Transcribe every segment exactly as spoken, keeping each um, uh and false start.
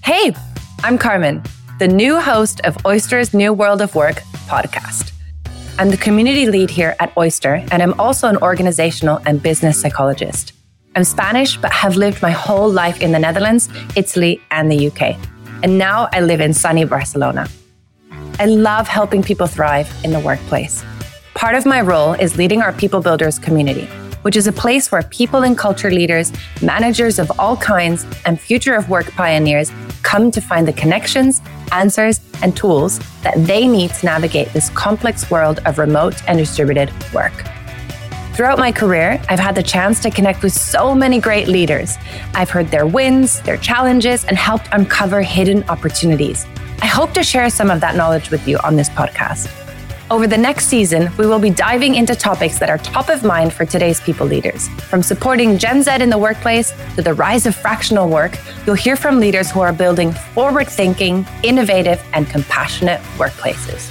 Hey, I'm Carmen, the new host of Oyster's New World of Work podcast. I'm the community lead here at Oyster, and I'm also an organizational and business psychologist. I'm Spanish, but have lived my whole life in the Netherlands, Italy, and the U K. And now I live in sunny Barcelona. I love helping people thrive in the workplace. Part of my role is leading our People Builders community, which is a place where people and culture leaders, managers of all kinds, and future of work pioneers come to find the connections, answers, and tools that they need to navigate this complex world of remote and distributed work. Throughout my career, I've had the chance to connect with so many great leaders. I've heard their wins, their challenges, and helped uncover hidden opportunities. I hope to share some of that knowledge with you on this podcast. Over the next season, we will be diving into topics that are top of mind for today's people leaders. From supporting Gen Z in the workplace to the rise of fractional work, you'll hear from leaders who are building forward-thinking, innovative, and compassionate workplaces.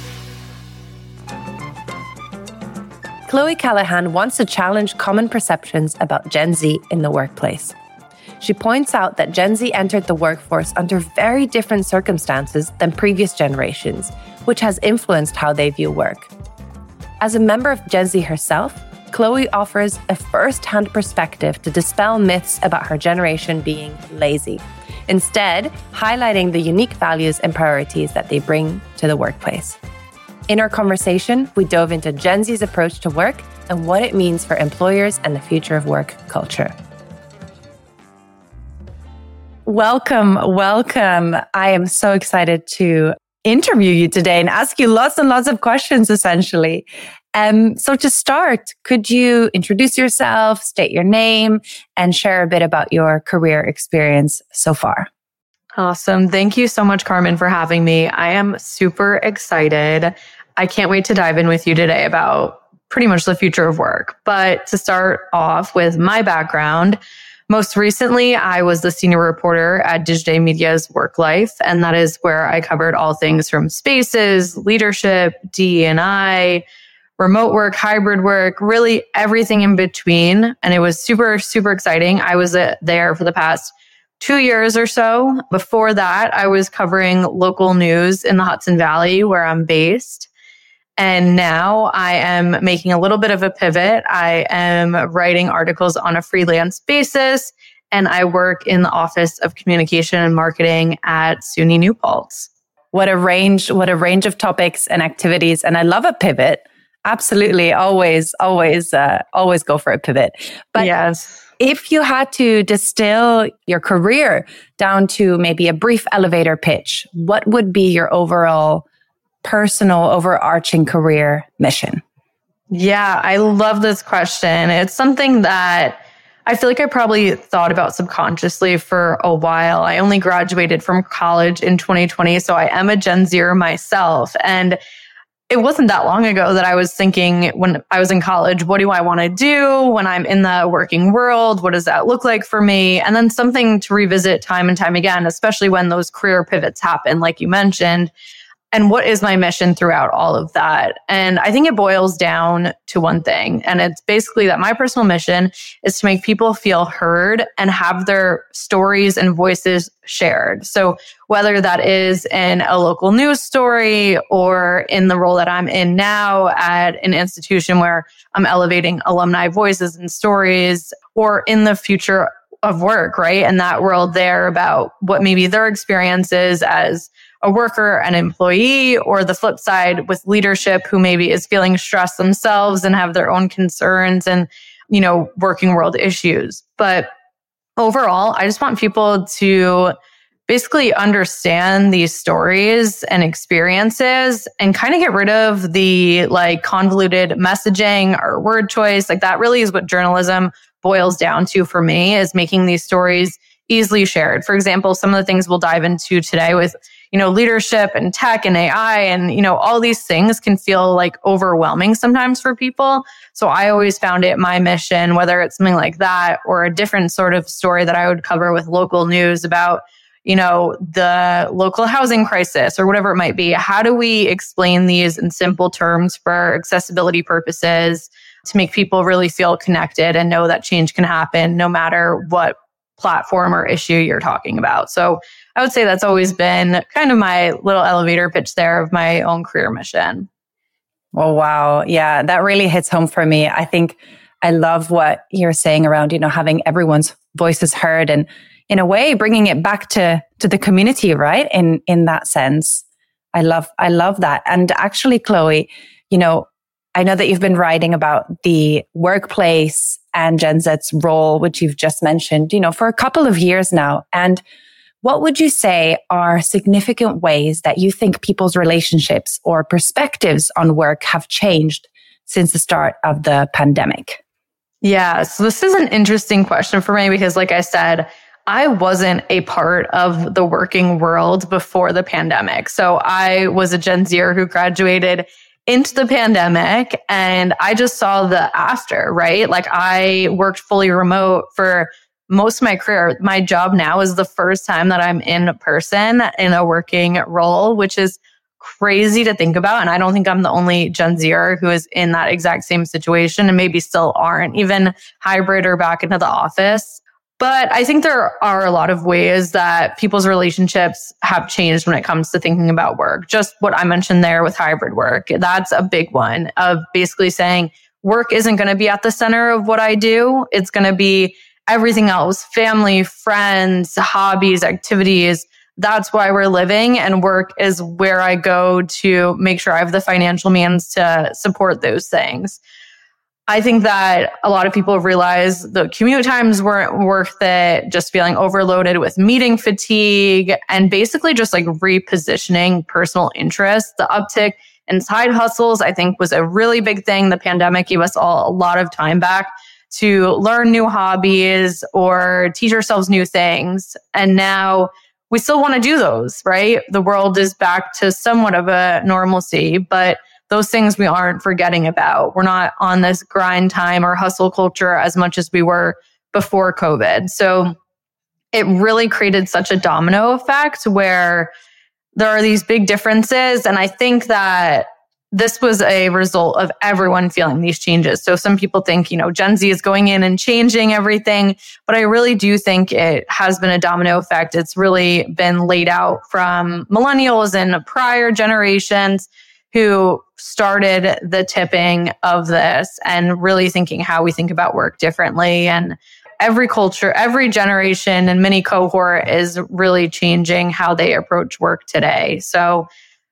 Chloe Callahan wants to challenge common perceptions about Gen Z in the workplace. She points out that Gen Z entered the workforce under very different circumstances than previous generations, which has influenced how they view work. As a member of Gen Z herself, Chloe offers a first-hand perspective to dispel myths about her generation being lazy, instead highlighting the unique values and priorities that they bring to the workplace. In our conversation, we dove into Gen Z's approach to work and what it means for employers and the future of work culture. Welcome, welcome. I am so excited to interview you today and ask you lots and lots of questions, essentially. Um, so to start, could you introduce yourself, state your name, and share a bit about your career experience so far? Awesome. Thank you so much, Carmen, for having me. I am super excited. I can't wait to dive in with you today about pretty much the future of work. But to start off with my background, most recently, I was the senior reporter at Digiday Media's Work Life, and that is where I covered all things from spaces, leadership, D E and I, remote work, hybrid work, really everything in between. And it was super, super exciting. I was uh, there for the past two years or so. Before that, I was covering local news in the Hudson Valley, where I'm based. And now I am making a little bit of a pivot. I am writing articles on a freelance basis, and I work in the Office of Communication and Marketing at SUNY New Paltz. What a range, what a range of topics and activities. And I love a pivot. Absolutely. Always, always, uh, always go for a pivot. But yes. If you had to distill your career down to maybe a brief elevator pitch, what would be your overall personal overarching career mission? Yeah, I love this question. It's something that I feel like I probably thought about subconsciously for a while. I only graduated from college in twenty twenty, so I am a Gen Zer myself. And it wasn't that long ago that I was thinking when I was in college, what do I want to do when I'm in the working world? What does that look like for me? And then something to revisit time and time again, especially when those career pivots happen, like you mentioned. And what is my mission throughout all of that? And I think it boils down to one thing. And it's basically that my personal mission is to make people feel heard and have their stories and voices shared. So whether that is in a local news story or in the role that I'm in now at an institution where I'm elevating alumni voices and stories, or in the future of work, right? And that world there about what maybe their experience is as a worker, an employee, or the flip side with leadership who maybe is feeling stressed themselves and have their own concerns and, you know, working world issues. But overall, I just want people to basically understand these stories and experiences and kind of get rid of the like convoluted messaging or word choice. Like that really is what journalism boils down to for me, is making these stories easily shared. For example, some of the things we'll dive into today with, you know, leadership and tech and A I and, you know, all these things can feel like overwhelming sometimes for people. So I always found it my mission, whether it's something like that or a different sort of story that I would cover with local news about, you know, the local housing crisis or whatever it might be. How do we explain these in simple terms for accessibility purposes to make people really feel connected and know that change can happen no matter what platform or issue you're talking about. So I would say that's always been kind of my little elevator pitch there of my own career mission. Oh, wow. Yeah, that really hits home for me. I think I love what you're saying around, you know, having everyone's voices heard and in a way bringing it back to, to the community, right? In, in that sense. I love, I love that. And actually, Chloe, you know, I know that you've been writing about the workplace and Gen Z's role, which you've just mentioned, you know, for a couple of years now. And what would you say are significant ways that you think people's relationships or perspectives on work have changed since the start of the pandemic? Yeah, so this is an interesting question for me because, like I said, I wasn't a part of the working world before the pandemic. So I was a Gen Zer who graduated into the pandemic and I just saw the after, right? Like I worked fully remote for most of my career. My job now is the first time that I'm in person in a working role, which is crazy to think about. And I don't think I'm the only Gen Zer who is in that exact same situation and maybe still aren't even hybrid or back into the office. But I think there are a lot of ways that people's relationships have changed when it comes to thinking about work. Just what I mentioned there with hybrid work. That's a big one of basically saying work isn't going to be at the center of what I do. It's going to be everything else, family, friends, hobbies, activities. That's why we're living, and work is where I go to make sure I have the financial means to support those things. I think that a lot of people realize the commute times weren't worth it, just feeling overloaded with meeting fatigue, and basically just like repositioning personal interests. The uptick in side hustles, I think, was a really big thing. The pandemic gave us all a lot of time back to learn new hobbies or teach ourselves new things. And now we still want to do those, right? The world is back to somewhat of a normalcy, but those things we aren't forgetting about. We're not on this grind time or hustle culture as much as we were before COVID. So it really created such a domino effect where there are these big differences. And I think that this was a result of everyone feeling these changes. So some people think, you know, Gen Z is going in and changing everything, but I really do think it has been a domino effect. It's really been laid out from millennials and prior generations who started the tipping of this and really thinking how we think about work differently. And every culture, every generation and mini cohort is really changing how they approach work today. So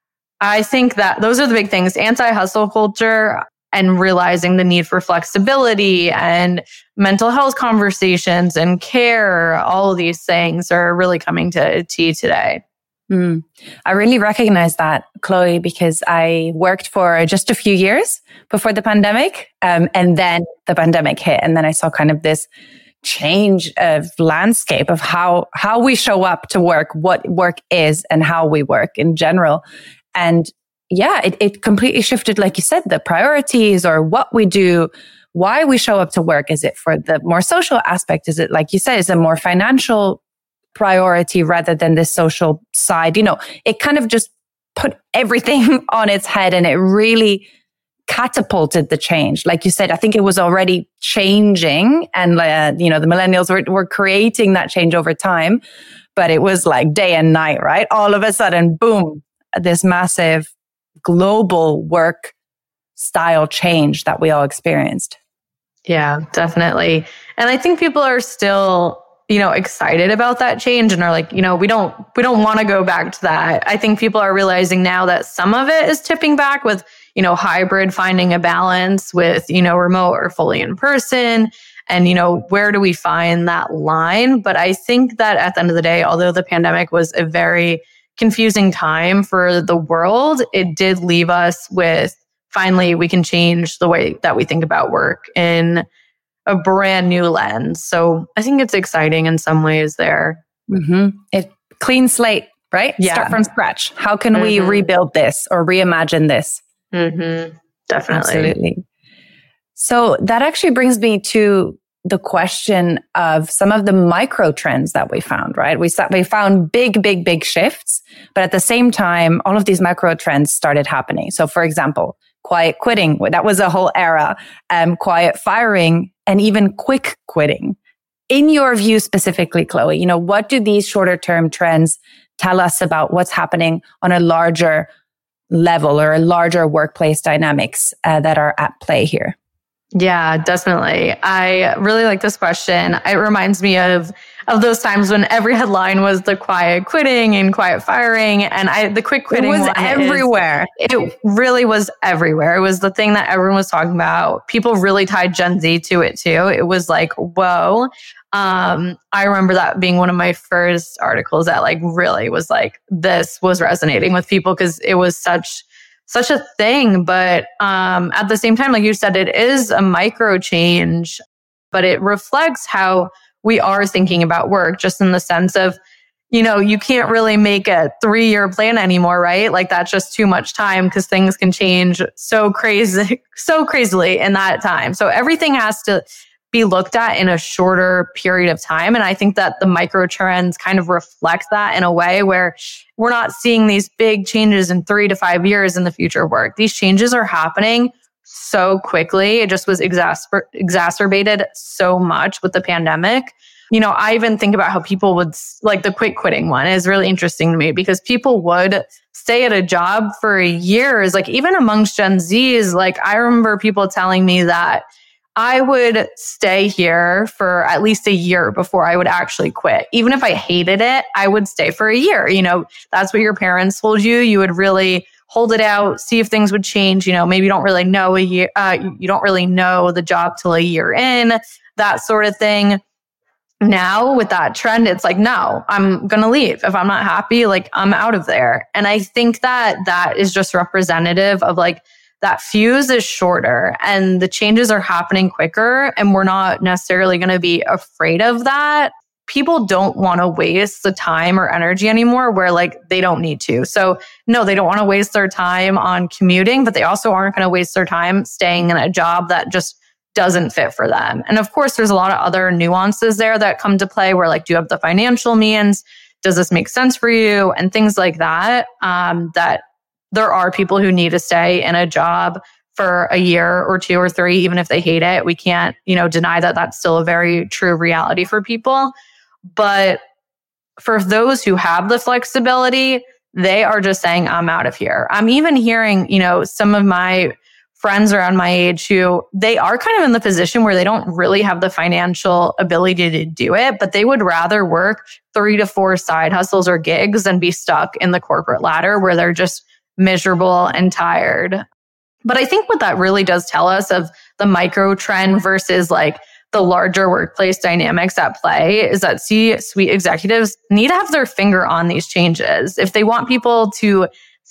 I think that those are the big things, anti-hustle culture and realizing the need for flexibility and mental health conversations and care. All of these things are really coming to tea today. Mm. I really recognize that, Chloe, because I worked for just a few years before the pandemic. Um, and then the pandemic hit. And then I saw kind of this change of landscape of how, how we show up to work, what work is and how we work in general. And yeah, it, it completely shifted, like you said, the priorities or what we do, why we show up to work. Is it for the more social aspect? Is it, like you said, is it more financial priority rather than the social side? You know, it kind of just put everything on its head and it really catapulted the change. Like you said, I think it was already changing and, uh, you know, the millennials were, were creating that change over time, but it was like day and night, right? All of a sudden, boom, this massive global work style change that we all experienced. Yeah, definitely. And I think people are still, you know, excited about that change and are like, you know, we don't, we don't want to go back to that. I think people are realizing now that some of it is tipping back with, you know, hybrid, finding a balance with, you know, remote or fully in person. And, you know, where do we find that line? But I think that at the end of the day, although the pandemic was a very confusing time for the world, it did leave us with finally we can change the way that we think about work in a brand new lens. So I think it's exciting in some ways there. Mm-hmm. It clean slate, right? Yeah. Start from scratch. How can mm-hmm. we rebuild this or reimagine this? Mm-hmm. Definitely. Absolutely. So that actually brings me to the question of some of the micro trends that we found, right? We we found big, big, big shifts, but at the same time, all of these micro trends started happening. So for example, quiet quitting, that was a whole era, um, quiet firing, and even quick quitting. in your view specifically, Chloe, you know, what do these shorter term trends tell us about what's happening on a larger level or a larger workplace dynamics uh, that are at play here? Yeah, definitely. I really like this question. It reminds me of of those times when every headline was the quiet quitting and quiet firing, and I the quick quitting it was one everywhere. Is, it really was everywhere. It was the thing that everyone was talking about. People really tied Gen Z to it too. It was like, whoa. Um, I remember that being one of my first articles that like really was like, this was resonating with people because it was such such a thing. But um, at the same time, like you said, it is a micro change, but it reflects how we are thinking about work, just in the sense of, you know, you can't really make a three-year plan anymore, right? Like that's just too much time because things can change so crazy, so crazily in that time. So everything has to be looked at in a shorter period of time. And I think that the micro trends kind of reflect that in a way where we're not seeing these big changes in three to five years in the future of work. These changes are happening so quickly. It just was exasper- exacerbated so much with the pandemic. You know, I even think about how people would, like the quick quitting one is really interesting to me because people would stay at a job for years, like even amongst Gen Zs. Like I remember people telling me that I would stay here for at least a year before I would actually quit. Even if I hated it, I would stay for a year. You know, that's what your parents told you. You would really hold it out, see if things would change. You know, maybe you don't really know a year, uh, you don't really know the job till a year in, that sort of thing. Now with that trend, it's like, no, I'm going to leave. If I'm not happy, like I'm out of there. And I think that that is just representative of like, that fuse is shorter and the changes are happening quicker, and we're not necessarily going to be afraid of that. People don't want to waste the time or energy anymore where like they don't need to. So no, they don't want to waste their time on commuting, but they also aren't going to waste their time staying in a job that just doesn't fit for them. And of course, there's a lot of other nuances there that come to play where like, do you have the financial means? Does this make sense for you? And things like that, um, that there are people who need to stay in a job for a year or two or three, even if they hate it. We can't, you know, deny that that's still a very true reality for people. But for those who have the flexibility, they are just saying, I'm out of here. I'm even hearing, you know, some of my friends around my age who they are kind of in the position where they don't really have the financial ability to do it, but they would rather work three to four side hustles or gigs than be stuck in the corporate ladder where they're just miserable and tired. But I think what that really does tell us of the micro trend versus like the larger workplace dynamics at play is that C-suite executives need to have their finger on these changes. If they want people to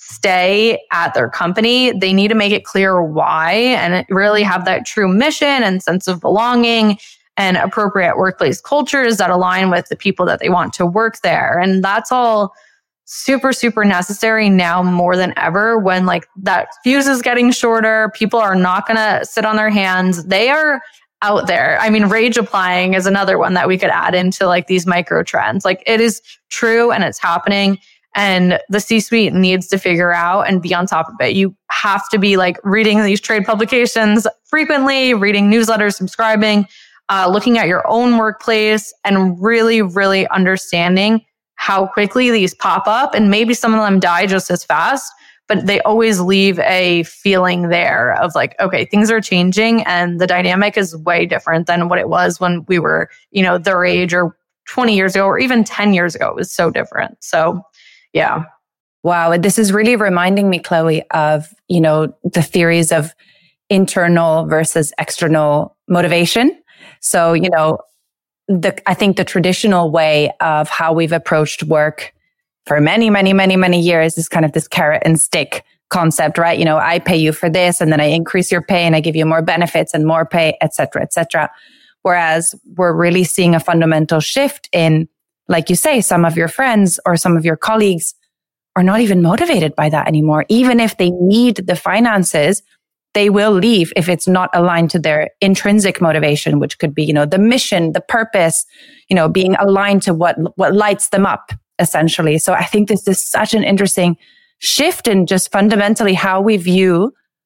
stay at their company, they need to make it clear why and really have that true mission and sense of belonging and appropriate workplace cultures that align with the people that they want to work there. And that's all super, super necessary now more than ever when like that fuse is getting shorter. People are not going to sit on their hands. They are out there. I mean, rage applying is another one that we could add into like these micro trends. Like it is true and it's happening, and the C-suite needs to figure out and be on top of it. You have to be like reading these trade publications frequently, reading newsletters, subscribing, uh, looking at your own workplace, and really, really understanding how quickly these pop up. And maybe some of them die just as fast, but they always leave a feeling there of like, okay, things are changing and the dynamic is way different than what it was when we were, you know, their age or twenty years ago or even ten years ago. It was so different. So yeah. Wow. This is really reminding me, Chloe, of, you know, the theories of internal versus external motivation. So, you know, The, I think the traditional way of how we've approached work for many, many, many, many years is kind of this carrot and stick concept, right? You know, I pay you for this and then I increase your pay and I give you more benefits and more pay, et cetera, et cetera. Whereas we're really seeing a fundamental shift in, like you say, some of your friends or some of your colleagues are not even motivated by that anymore. Even if they need the finances, they will leave if it's not aligned to their intrinsic motivation, which could be, you know, the mission, the purpose, you know, being aligned to what, what lights them up, essentially. So I think this is such an interesting shift in just fundamentally how we view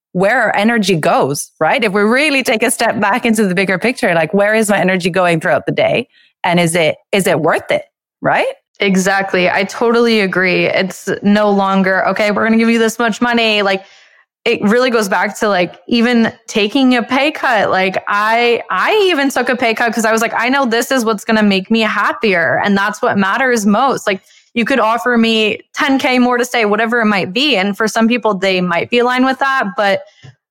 where our energy goes, right? If we really take a step back into the bigger picture, like where is my energy going throughout the day? And is it is it worth it, right? Exactly. I totally agree. It's no longer, okay, we're going to give you this much money. Like, it really goes back to like even taking a pay cut. Like I, I even took a pay cut because I was like, I know this is what's going to make me happier. And that's what matters most. Like you could offer me ten K more to stay, whatever it might be. And for some people, they might be aligned with that. But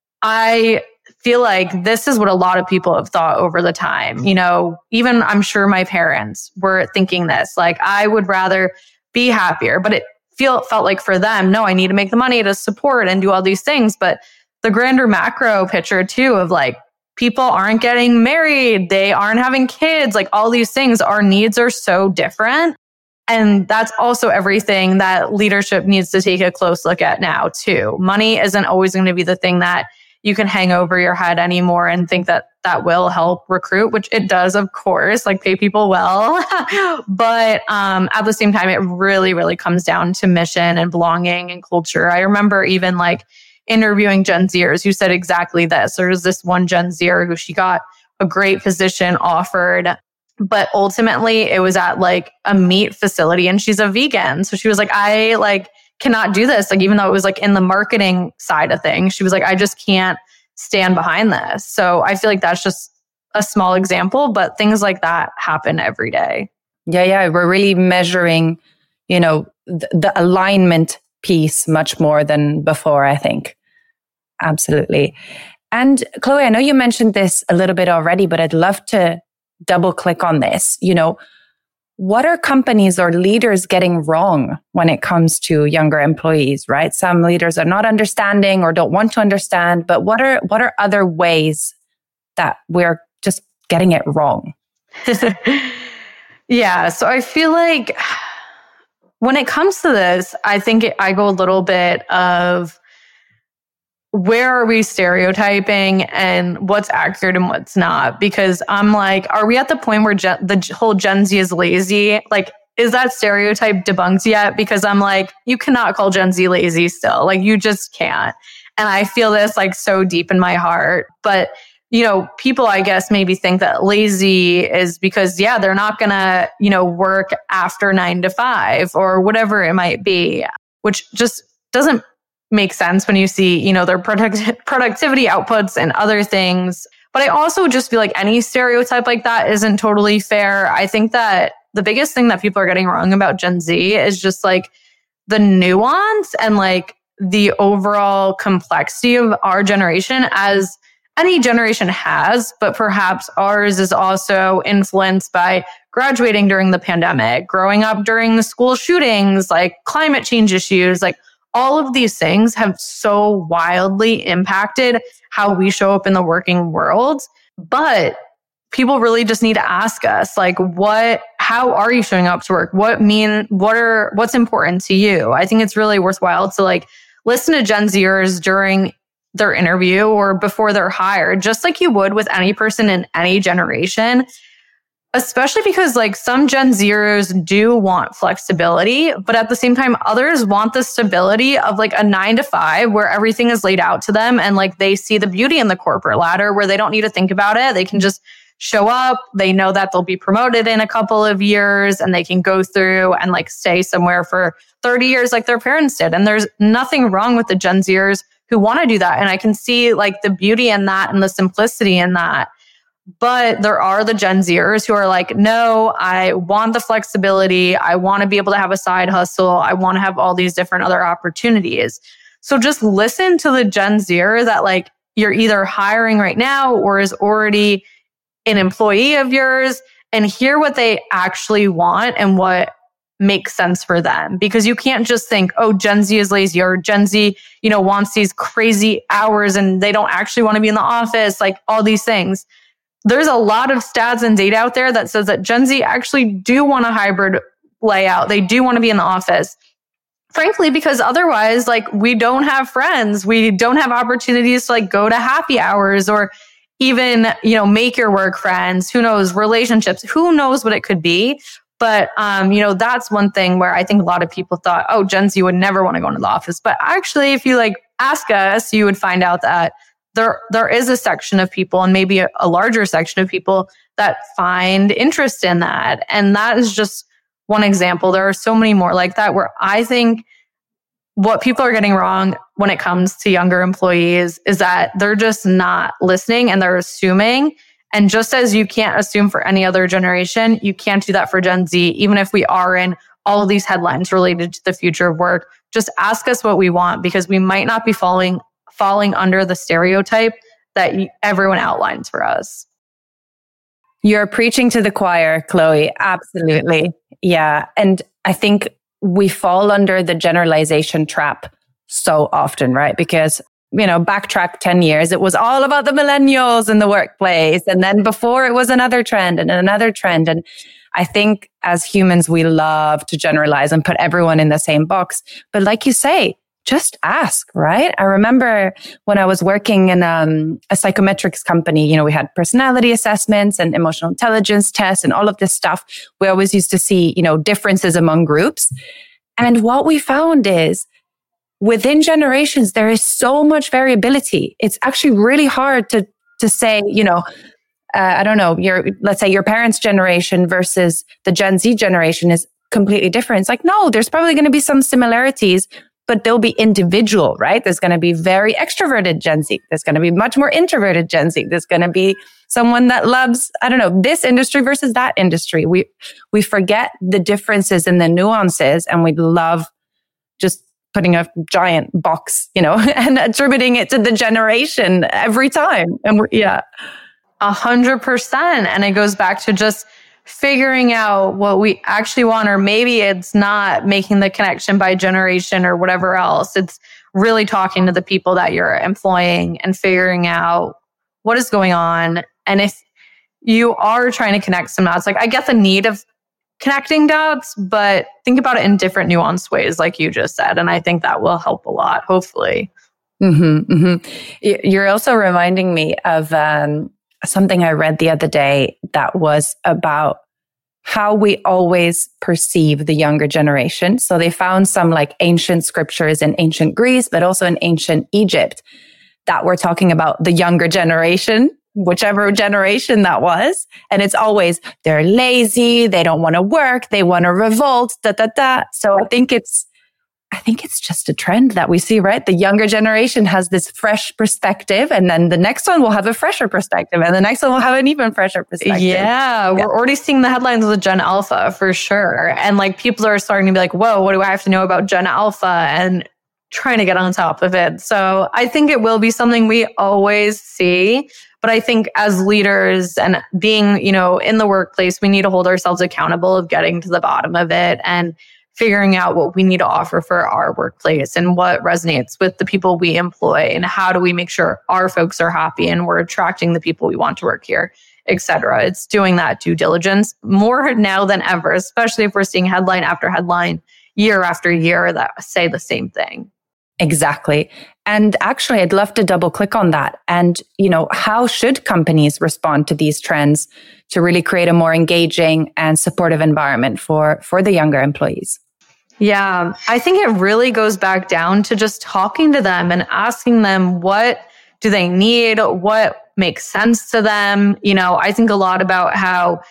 I feel like this is what a lot of people have thought over the time. You know, even I'm sure my parents were thinking this, like I would rather be happier, but it feel felt like for them, no, I need to make the money to support and do all these things. But the grander macro picture too of like people aren't getting married, they aren't having kids, like all these things, our needs are so different. And that's also everything that leadership needs to take a close look at now too. Money isn't always going to be the thing that you can hang over your head anymore and think that that will help recruit, which it does, of course, like pay people well. But um, at the same time, it really, really comes down to mission and belonging and culture. I remember even like interviewing Gen Zers who said exactly this. There was this one Gen Zer who she got a great position offered, but ultimately it was at like a meat facility and she's a vegan. So she was like, I like cannot do this. Like, even though it was like in the marketing side of things, she was like, I just can't stand behind this. So I feel like that's just a small example, but things like that happen every day. Yeah, yeah. We're really measuring, you know, th- the alignment piece much more than before, I think. Absolutely. And Chloe, I know you mentioned this a little bit already, but I'd love to double click on this. You know, what are companies or leaders getting wrong when it comes to younger employees, right? Some leaders are not understanding or don't want to understand, but what are what are other ways that we're just getting it wrong? Yeah, so I feel like when it comes to this, I think it, I go a little bit of where are we stereotyping and what's accurate and what's not? Because I'm like, are we at the point where gen- the whole Gen Z is lazy? Like, is that stereotype debunked yet? Because I'm like, you cannot call Gen Z lazy still. Like, you just can't. And I feel this like so deep in my heart. But, you know, people, I guess, maybe think that lazy is because, yeah, they're not going to, you know, work after nine to five or whatever it might be, which just doesn't make sense when you see, you know, their product- productivity outputs and other things. But I also just feel like any stereotype like that isn't totally fair. I think that the biggest thing that people are getting wrong about Gen Z is just like the nuance and like the overall complexity of our generation, as any generation has, but perhaps ours is also influenced by graduating during the pandemic, growing up during the school shootings, like climate change issues, like all of these things have so wildly impacted how we show up in the working world. But people really just need to ask us, like, what, how are you showing up to work? What mean, what are, what's important to you? I think it's really worthwhile to like listen to Gen Zers during their interview or before they're hired, just like you would with any person in any generation. Especially because like some Gen Zers do want flexibility, but at the same time, others want the stability of like a nine to five where everything is laid out to them and like they see the beauty in the corporate ladder where they don't need to think about it. They can just show up. They know that they'll be promoted in a couple of years and they can go through and like stay somewhere for thirty years like their parents did. And there's nothing wrong with the Gen Zers who want to do that. And I can see like the beauty in that and the simplicity in that. But there are the Gen Zers who are like, no, I want the flexibility. I want to be able to have a side hustle. I want to have all these different other opportunities. So just listen to the Gen Zer that like you're either hiring right now or is already an employee of yours and hear what they actually want and what makes sense for them. Because you can't just think, oh, Gen Z is lazy or Gen Z, you know, wants these crazy hours and they don't actually want to be in the office, like all these things. There's a lot of stats and data out there that says that Gen Z actually do want a hybrid layout. They do want to be in the office. Frankly, because otherwise, like, we don't have friends. We don't have opportunities to like go to happy hours or even, you know, make your work friends. Who knows, relationships, who knows what it could be. But, um, you know, that's one thing where I think a lot of people thought, oh, Gen Z would never want to go into the office. But actually, if you like ask us, you would find out that there there is a section of people, and maybe a, a larger section of people, that find interest in that. And that is just one example. There are so many more like that, where I think what people are getting wrong when it comes to younger employees is that they're just not listening and they're assuming. And just as you can't assume for any other generation, you can't do that for Gen Z, even if we are in all of these headlines related to the future of work. Just ask us what we want, because we might not be falling falling under the stereotype that everyone outlines for us. You're preaching to the choir, Chloe. Absolutely. Yeah. And I think we fall under the generalization trap so often, right? Because, you know, backtrack ten years, it was all about the millennials in the workplace. And then before it was another trend and another trend. And I think as humans, we love to generalize and put everyone in the same box. But like you say, just ask, right? I remember when I was working in um, a psychometrics company, you know, we had personality assessments and emotional intelligence tests and all of this stuff. We always used to see, you know, differences among groups. And what we found is within generations, there is so much variability. It's actually really hard to, to say, you know, uh, I don't know, your, let's say your parents' generation versus the Gen Z generation is completely different. It's like, no, there's probably going to be some similarities, but they'll be individual, right? There's going to be very extroverted Gen Z. There's going to be much more introverted Gen Z. There's going to be someone that loves, I don't know, this industry versus that industry. We, we forget the differences and the nuances, and we love just putting a giant box, you know, and attributing it to the generation every time. And we're, yeah. A hundred percent. And it goes back to just figuring out what we actually want, or maybe it's not making the connection by generation or whatever else. It's really talking to the people that you're employing and figuring out what is going on. And if you are trying to connect some dots, like I get the need of connecting dots, but think about it in different nuanced ways, like you just said. And I think that will help a lot, hopefully. Mm-hmm, mm-hmm. You're also reminding me of um, something I read the other day that was about how we always perceive the younger generation. So they found some like ancient scriptures in ancient Greece, but also in ancient Egypt that were talking about the younger generation, whichever generation that was. And it's always, they're lazy, they don't want to work, they want to revolt, da, da, da. So I think it's, I think it's just a trend that we see, right? The younger generation has this fresh perspective, and then the next one will have a fresher perspective, and the next one will have an even fresher perspective. Yeah, yeah. We're already seeing the headlines with Gen Alpha for sure. And like people are starting to be like, whoa, what do I have to know about Gen Alpha? And trying to get on top of it. So I think it will be something we always see. But I think as leaders and being, you know, in the workplace, we need to hold ourselves accountable of getting to the bottom of it and figuring out what we need to offer for our workplace and what resonates with the people we employ, and how do we make sure our folks are happy and we're attracting the people we want to work here, et cetera. It's doing that due diligence more now than ever, especially if we're seeing headline after headline, year after year that say the same thing. Exactly. And actually, I'd love to double click on that. And, you know, how should companies respond to these trends to really create a more engaging and supportive environment for, for the younger employees? Yeah, I think it really goes back down to just talking to them and asking them, what do they need? What makes sense to them? You know, I think a lot about how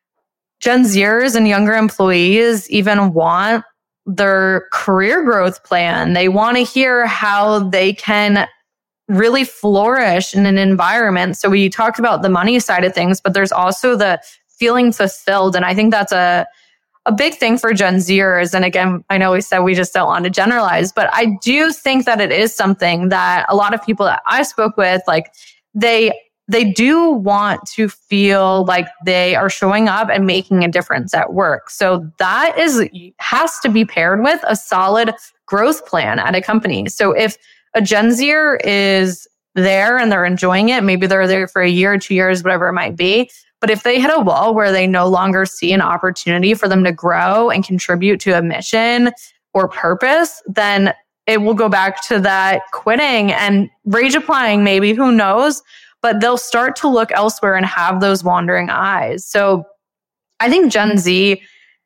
Gen Zers and younger employees even want their career growth plan. They want to hear how they can really flourish in an environment. So we talked about the money side of things, but there's also the feeling fulfilled. And I think that's a, a big thing for Gen Zers. And again, I know we said we just don't want to generalize, but I do think that it is something that a lot of people that I spoke with, like they they do want to feel like they are showing up and making a difference at work. So that is has to be paired with a solid growth plan at a company. So if a Gen Zer is there and they're enjoying it, maybe they're there for a year, two years, whatever it might be. But if they hit a wall where they no longer see an opportunity for them to grow and contribute to a mission or purpose, then it will go back to that quitting and rage applying, maybe, who knows? But they'll start to look elsewhere and have those wandering eyes. So I think Gen Z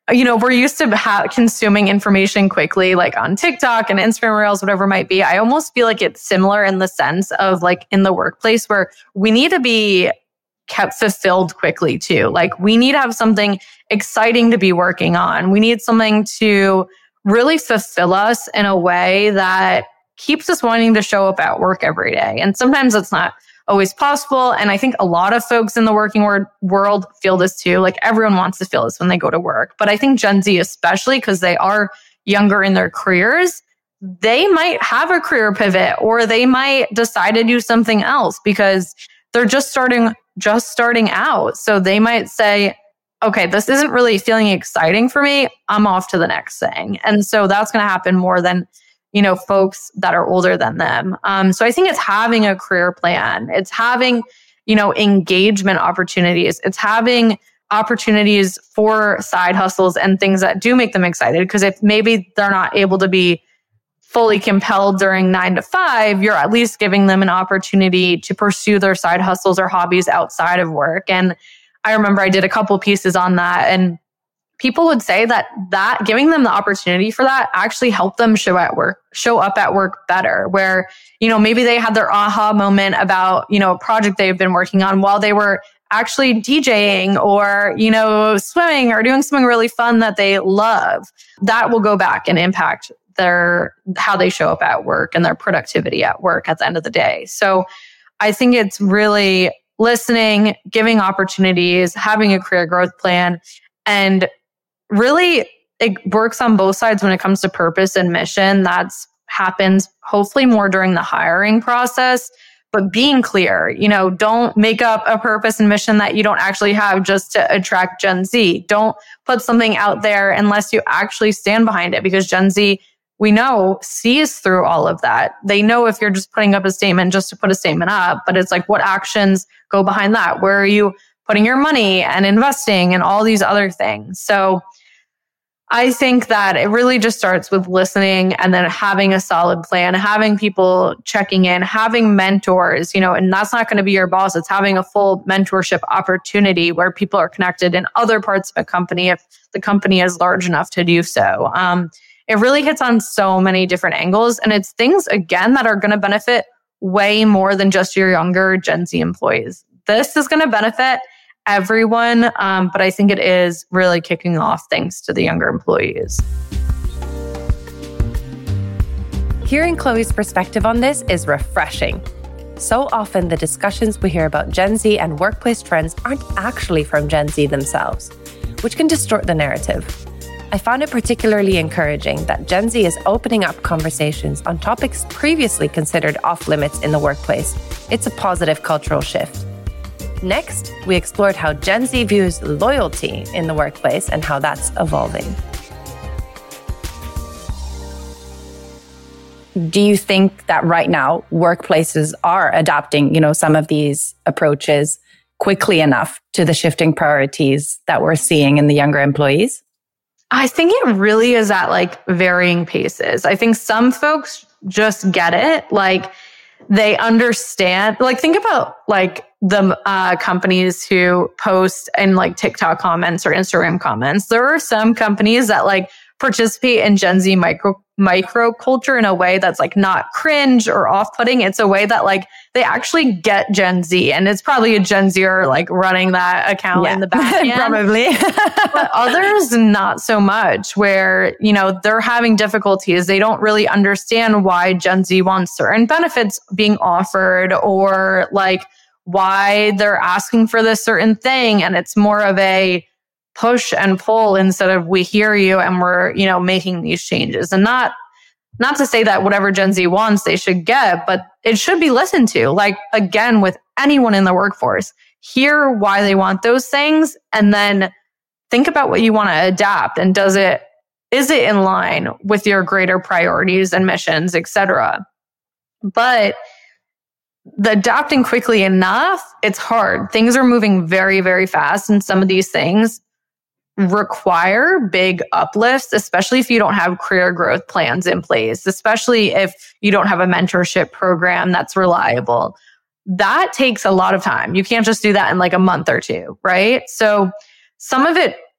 you know, we're used to ha- consuming information quickly, like on TikTok and Instagram Reels, whatever it might be. I almost feel like it's similar in the sense of like in the workplace where we need to be kept fulfilled quickly too. Like we need to have something exciting to be working on. We need something to really fulfill us in a way that keeps us wanting to show up at work every day. And sometimes it's not always possible. And I think a lot of folks in the working wor- world feel this too. Like everyone wants to feel this when they go to work. But I think Gen Z, especially because they are younger in their careers, they might have a career pivot or they might decide to do something else because they're just starting, just starting out. So they might say, okay, this isn't really feeling exciting for me. I'm off to the next thing. And so that's going to happen more than, you know, folks that are older than them. Um, so I think it's having a career plan. It's having, you know, engagement opportunities. It's having opportunities for side hustles and things that do make them excited. Because if maybe they're not able to be fully compelled during nine to five, you're at least giving them an opportunity to pursue their side hustles or hobbies outside of work. And I remember I did a couple pieces on that, and people would say that that giving them the opportunity for that actually helped them show at work, show up at work better, where, you know, maybe they had their aha moment about, you know, a project they've been working on while they were actually DJing or, you know, swimming or doing something really fun that they love. That will go back and impact their, how they show up at work and their productivity at work at the end of the day. So I think it's really listening, giving opportunities, having a career growth plan, and really it works on both sides when it comes to purpose and mission. That's happens hopefully more during the hiring process, but being clear, you know, don't make up a purpose and mission that you don't actually have just to attract Gen Z. Don't put something out there unless you actually stand behind it, because Gen Z, we know, sees through all of that. They know if you're just putting up a statement just to put a statement up, but it's like, what actions go behind that? Where are you putting your money and investing and all these other things? So I think that it really just starts with listening and then having a solid plan, having people checking in, having mentors, you know, and that's not going to be your boss. It's having a full mentorship opportunity where people are connected in other parts of a company if the company is large enough to do so. Um, it really hits on so many different angles, and it's things, again, that are going to benefit way more than just your younger Gen Z employees. This is going to benefit everyone, um, but I think it is really kicking off thanks to the younger employees. Hearing Chloe's perspective on this is refreshing. So often the discussions we hear about Gen Z and workplace trends aren't actually from Gen Z themselves, which can distort the narrative. I found it particularly encouraging that Gen Z is opening up conversations on topics previously considered off limits in the workplace. It's a positive cultural shift. Next, we explored how Gen Z views loyalty in the workplace and how that's evolving. Do you think that right now workplaces are adapting, you know, some of these approaches quickly enough to the shifting priorities that we're seeing in the younger employees? I think it really is at like varying paces. I think some folks just get it. Like they understand, like think about like the uh, companies who post in like TikTok comments or Instagram comments. There are some companies that like participate in Gen Z micro micro culture in a way that's like not cringe or off-putting. It's a way that like they actually get Gen Z, and it's probably a Gen Zer like running that account yeah. in the back end. Probably. But others not so much, where, you know, they're having difficulties. They don't really understand why Gen Z wants certain benefits being offered, or like why they're asking for this certain thing. And it's more of a push and pull instead of we hear you and we're, you know, making these changes. And not, not to say that whatever Gen Z wants, they should get, but it should be listened to. Like, again, with anyone in the workforce, hear why they want those things, and then think about what you want to adapt. And does it, is it in line with your greater priorities and missions, et cetera? But the adapting quickly enough, it's hard. Things are moving very, very fast. And some of these things require big uplifts, especially if you don't have career growth plans in place, especially if you don't have a mentorship program that's reliable. That takes a lot of time. You can't just do that in like a month or two, right? So some of it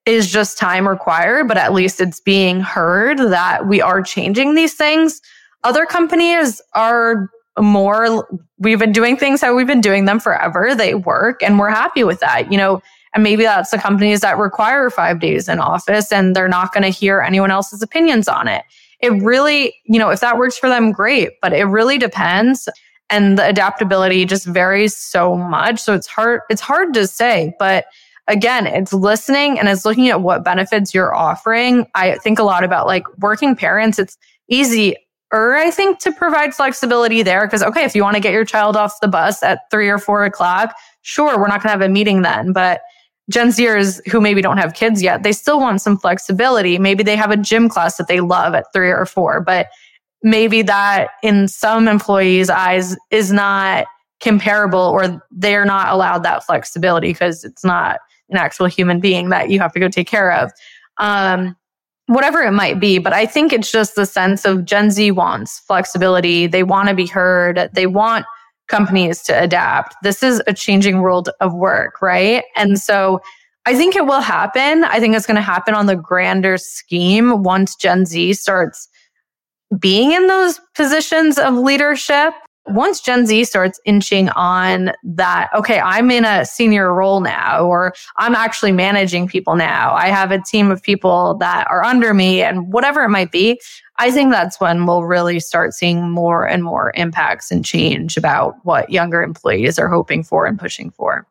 is just time required, but at least it's being heard that we are changing these things. Other companies are more, we've been doing things how we've been doing them forever. They work and we're happy with that, you know, and maybe that's the companies that require five days in office and they're not going to hear anyone else's opinions on it. It really, you know, if that works for them, great, but it really depends. And the adaptability just varies so much. So it's hard, it's hard to say, but again, it's listening and it's looking at what benefits you're offering. I think a lot about like working parents. It's easy, or I think, to provide flexibility there. Because, okay, if you want to get your child off the bus at three or four o'clock, sure, we're not going to have a meeting then. But Gen Zers who maybe don't have kids yet, they still want some flexibility. Maybe they have a gym class that they love at three or four, but maybe that in some employees' eyes is not comparable, or they're not allowed that flexibility because it's not an actual human being that you have to go take care of. Um, whatever it might be. But I think it's just the sense of Gen Z wants flexibility. They want to be heard. They want companies to adapt. This is a changing world of work, right? And so I think it will happen. I think it's going to happen on the grander scheme once Gen Z starts being in those positions of leadership. Once Gen Z starts inching on that, okay, I'm in a senior role now, or I'm actually managing people now. I have a team of people that are under me, and whatever it might be, I think that's when we'll really start seeing more and more impacts and change about what younger employees are hoping for and pushing for.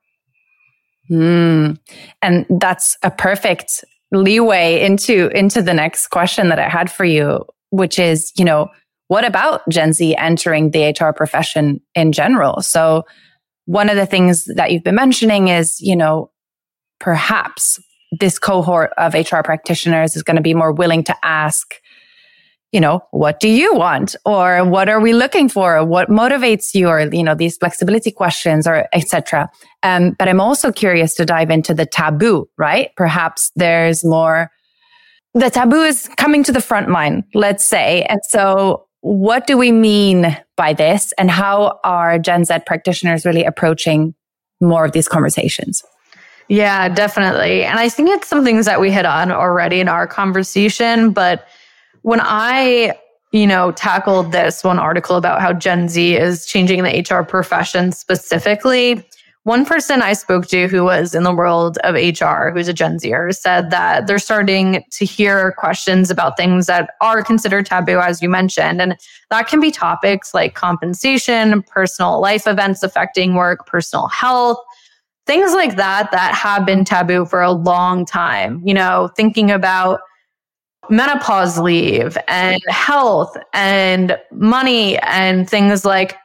Mm. And that's a perfect leeway into, into the next question that I had for you, which is, you know, what about Gen Z entering the H R profession in general? So one of the things that you've been mentioning is, you know, perhaps this cohort of H R practitioners is going to be more willing to ask, you know, what do you want? Or what are we looking for? What motivates you? Or, you know, these flexibility questions, or et cetera. Um, but I'm also curious to dive into the taboo, right? Perhaps there's more, the taboo is coming to the front line, let's say. And so what do we mean by this, and how are Gen Z practitioners really approaching more of these conversations? Yeah, definitely. And I think it's some things that we hit on already in our conversation. But when I, you know, tackled this one article about how Gen Z is changing the H R profession specifically, one person I spoke to who was in the world of H R, who's a Gen Zer, said that they're starting to hear questions about things that are considered taboo, as you mentioned. And that can be topics like compensation, personal life events affecting work, personal health, things like that, that have been taboo for a long time. You know, thinking about menopause leave and health and money and things like,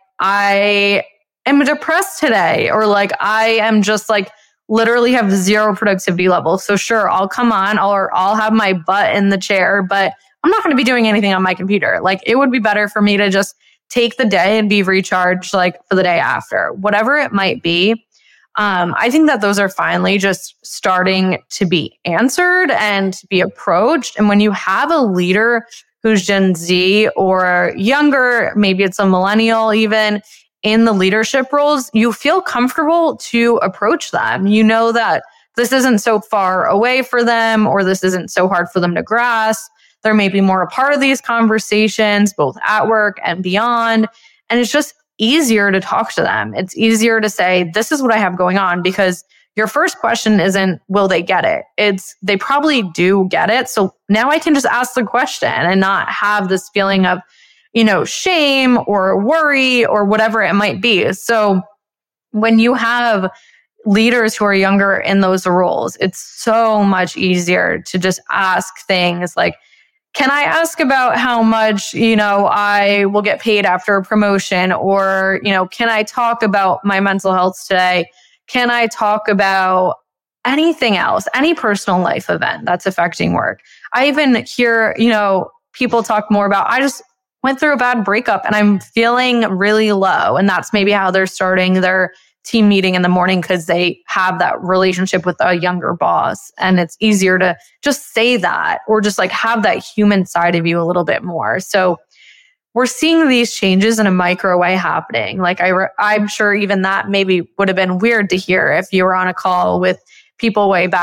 I am depressed today, or like I am just like literally have zero productivity level. So sure, I'll come on, or I'll have my butt in the chair, but I'm not going to be doing anything on my computer. Like it would be better for me to just take the day and be recharged like for the day after, whatever it might be. Um, I think that those are finally just starting to be answered and to be approached. And when you have a leader who's Gen Z or younger, maybe it's a millennial even, in the leadership roles, you feel comfortable to approach them. You know that this isn't so far away for them, or this isn't so hard for them to grasp. They're maybe more a part of these conversations, both at work and beyond. And it's just easier to talk to them. It's easier to say, this is what I have going on, because your first question isn't, will they get it? It's, they probably do get it. So now I can just ask the question and not have this feeling of, you know, shame or worry or whatever it might be. So when you have leaders who are younger in those roles, it's so much easier to just ask things like, can I ask about how much, you know, I will get paid after a promotion? Or, you know, can I talk about my mental health today? Can I talk about anything else, any personal life event that's affecting work? I even hear, you know, people talk more about, I just went through a bad breakup and I'm feeling really low. And that's maybe how they're starting their team meeting in the morning, because they have that relationship with a younger boss. And it's easier to just say that, or just like have that human side of you a little bit more. So we're seeing these changes in a micro way happening. Like I re- I'm sure even that maybe would have been weird to hear if you were on a call with people way back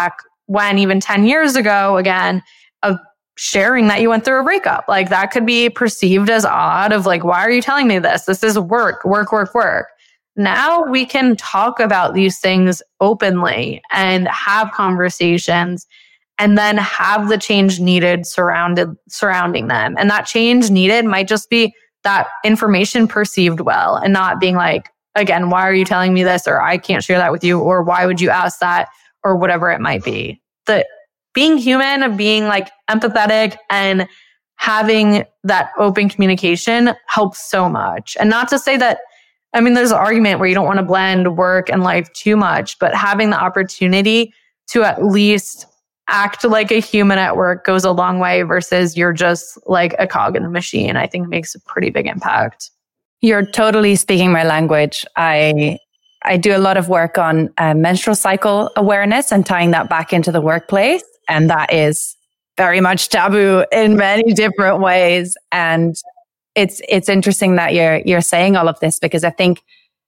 when even ten years ago, again, of sharing that you went through a breakup, like that could be perceived as odd of like, why are you telling me this? This is work, work, work, work. Now we can talk about these things openly and have conversations and then have the change needed surrounded surrounding them. And that change needed might just be that information perceived well and not being like, again, why are you telling me this? Or I can't share that with you. Or why would you ask that? Or whatever it might be. The being human, being like empathetic and having that open communication helps so much. And not to say that, I mean, there's an argument where you don't want to blend work and life too much, but having the opportunity to at least act like a human at work goes a long way versus you're just like a cog in the machine, I think makes a pretty big impact. You're totally speaking my language. I I do a lot of work on uh, menstrual cycle awareness and tying that back into the workplace. And that is very much taboo in many different ways. And it's it's interesting that you're you're saying all of this because I think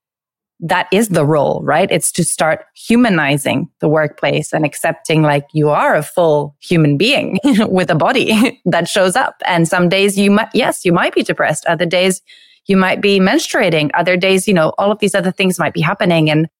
that is the role, right? It's to start humanizing the workplace and accepting like you are a full human being with a body that shows up. And some days you might, yes, you might be depressed. Other days you might be menstruating. Other days, you know, all of these other things might be happening. And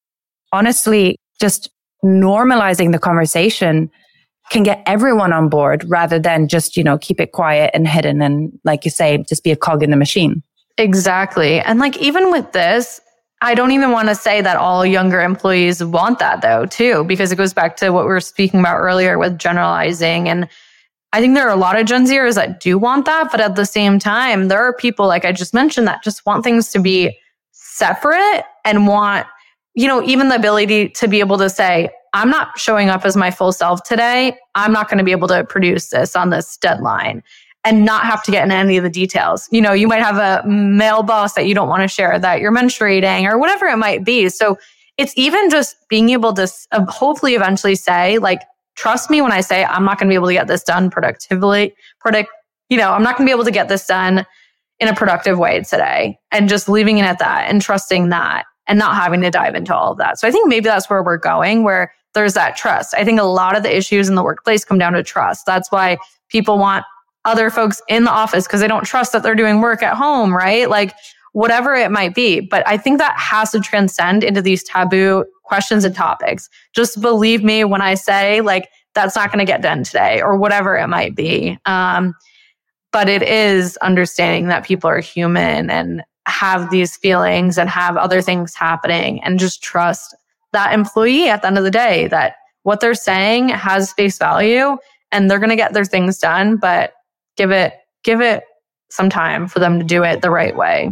honestly, just normalizing the conversation can get everyone on board rather than just, you know, keep it quiet and hidden. And like you say, just be a cog in the machine. Exactly. And like, even with this, I don't even want to say that all younger employees want that though, too, because it goes back to what we were speaking about earlier with generalizing. And I think there are a lot of Gen Zers that do want that. But at the same time, there are people, like I just mentioned, that just want things to be separate and want, you know, even the ability to be able to say, I'm not showing up as my full self today. I'm not going to be able to produce this on this deadline and not have to get into any of the details. You know, you might have a male boss that you don't want to share that you're menstruating or whatever it might be. So it's even just being able to uh, hopefully eventually say, like, trust me when I say I'm not going to be able to get this done productively, product, you know, I'm not going to be able to get this done in a productive way today, and just leaving it at that and trusting that and not having to dive into all of that. So I think maybe that's where we're going, where there's that trust. I think a lot of the issues in the workplace come down to trust. That's why people want other folks in the office because they don't trust that they're doing work at home, right? Like whatever it might be. But I think that has to transcend into these taboo questions and topics. Just believe me when I say like, that's not going to get done today or whatever it might be. Um, but it is understanding that people are human and have these feelings and have other things happening, and just trust that employee at the end of the day that what they're saying has face value and they're going to get their things done, but give it, give it some time for them to do it the right way.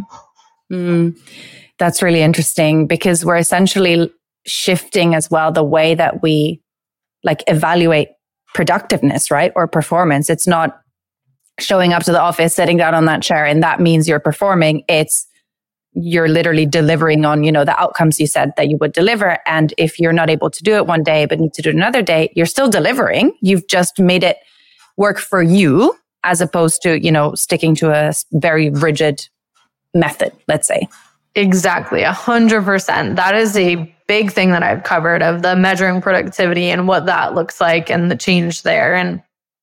Mm, that's really interesting because we're essentially shifting as well the way that we like evaluate productiveness, right? Or performance. It's not showing up to the office, sitting down on that chair, and that means you're performing. It's you're literally delivering on, you know, the outcomes you said that you would deliver. And if you're not able to do it one day, but need to do it another day, you're still delivering. You've just made it work for you as opposed to, you know, sticking to a very rigid method, let's say. Exactly. A hundred percent. That is a big thing that I've covered of the measuring productivity and what that looks like and the change there. And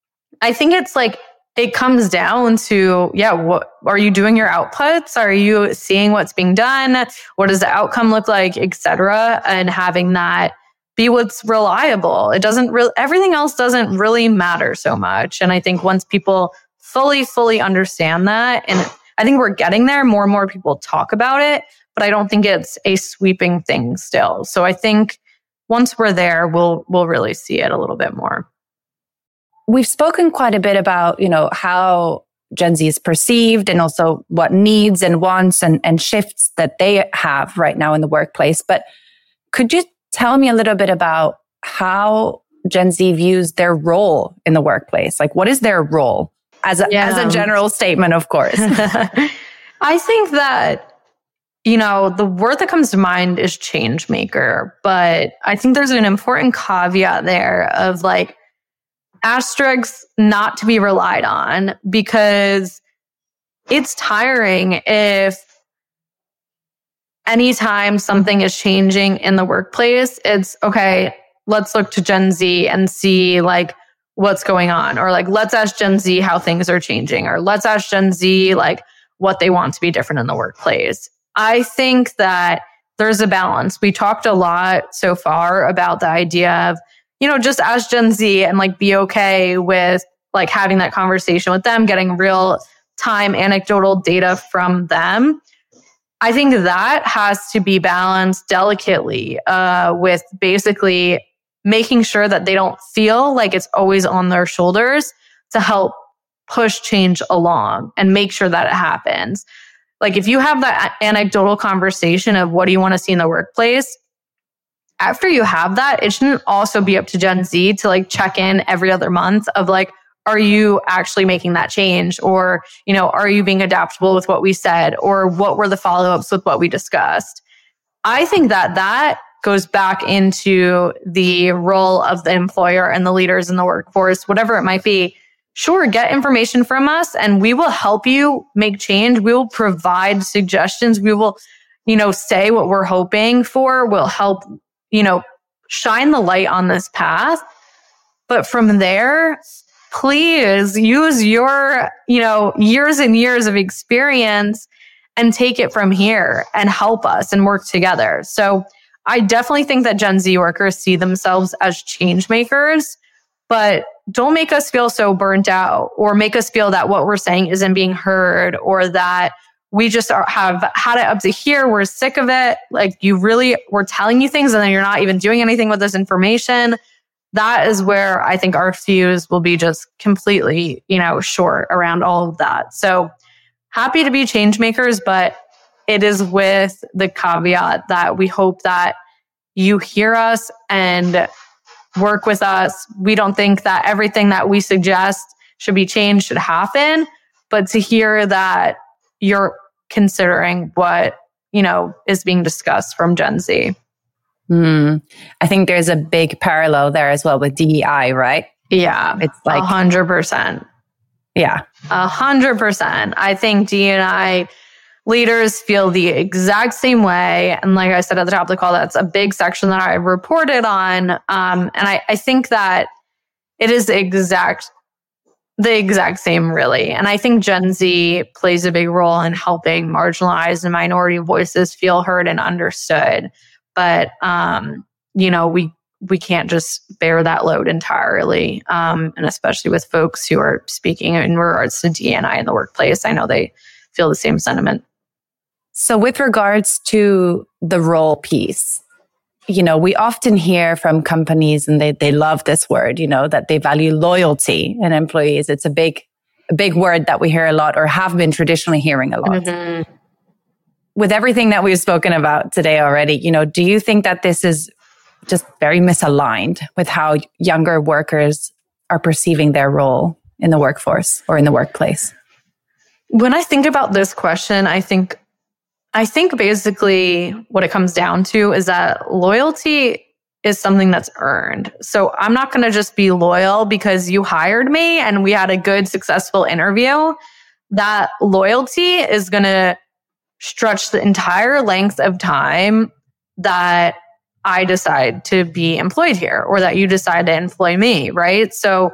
I think it's like, it comes down to, yeah, what are you doing your outputs? Are you seeing what's being done? What does the outcome look like, et cetera? And having that be what's reliable. It doesn't really, everything else doesn't really matter so much. And I think once people fully, fully understand that, and I think we're getting there, more and more people talk about it, but I don't think it's a sweeping thing still. So I think once we're there, we'll, we'll really see it a little bit more. We've spoken quite a bit about, you know, how Gen Z is perceived and also what needs and wants and, and shifts that they have right now in the workplace. But could you tell me a little bit about how Gen Z views their role in the workplace? Like, what is their role as a, yeah. as a general statement, of course? I think that, you know, the word that comes to mind is change maker. But I think there's an important caveat there of like, asterisks not to be relied on, because it's tiring if anytime something is changing in the workplace, it's okay, let's look to Gen Z and see like what's going on, or like, let's ask Gen Z how things are changing, or let's ask Gen Z like what they want to be different in the workplace. I think that there's a balance. We talked a lot so far about the idea of, you know, just ask Gen Z and like be okay with like having that conversation with them, getting real time anecdotal data from them. I think that has to be balanced delicately uh, with basically making sure that they don't feel like it's always on their shoulders to help push change along and make sure that it happens. Like if you have that anecdotal conversation of what do you want to see in the workplace, after you have that, it shouldn't also be up to Gen Z to like check in every other month of like, are you actually making that change? Or, you know, are you being adaptable with what we said? Or what were the follow-ups with what we discussed? I think that that goes back into the role of the employer and the leaders in the workforce, whatever it might be. Sure, get information from us and we will help you make change. We will provide suggestions. We will, you know, say what we're hoping for. We'll help, you know, shine the light on this path. But from there, please use your, you know, years and years of experience and take it from here and help us and work together. So I definitely think that Gen Z workers see themselves as change makers, but don't make us feel so burnt out or make us feel that what we're saying isn't being heard or that we just are, have had it up to here. We're sick of it. Like you really, we're telling you things and then you're not even doing anything with this information. That is where I think our fuse will be just completely, you know, short around all of that. So happy to be change makers, but it is with the caveat that we hope that you hear us and work with us. We don't think that everything that we suggest should be changed should happen, but to hear that you're considering what, you know, is being discussed from Gen Z. Mm. I think there's a big parallel there as well with D E I, right? Yeah. It's like a hundred percent. Yeah. A hundred percent. I think D E I leaders feel the exact same way. And like I said at the top of the call, that's a big section that I reported on. Um, and I, I think that it is exact, the exact same really. And I think Gen Z plays a big role in helping marginalized and minority voices feel heard and understood. But, um, you know, we we can't just bear that load entirely. Um, and especially with folks who are speaking in regards to D E I in the workplace, I know they feel the same sentiment. So with regards to the role piece, you know, we often hear from companies and they, they love this word, you know, that they value loyalty in employees. It's a big, a big word that we hear a lot or have been traditionally hearing a lot. Mm-hmm. With everything that we've spoken about today already, you know, do you think that this is just very misaligned with how younger workers are perceiving their role in the workforce or in the workplace? When I think about this question, I think I think basically what it comes down to is that loyalty is something that's earned. So I'm not going to just be loyal because you hired me and we had a good, successful interview. That loyalty is going to stretch the entire length of time that I decide to be employed here or that you decide to employ me, right? So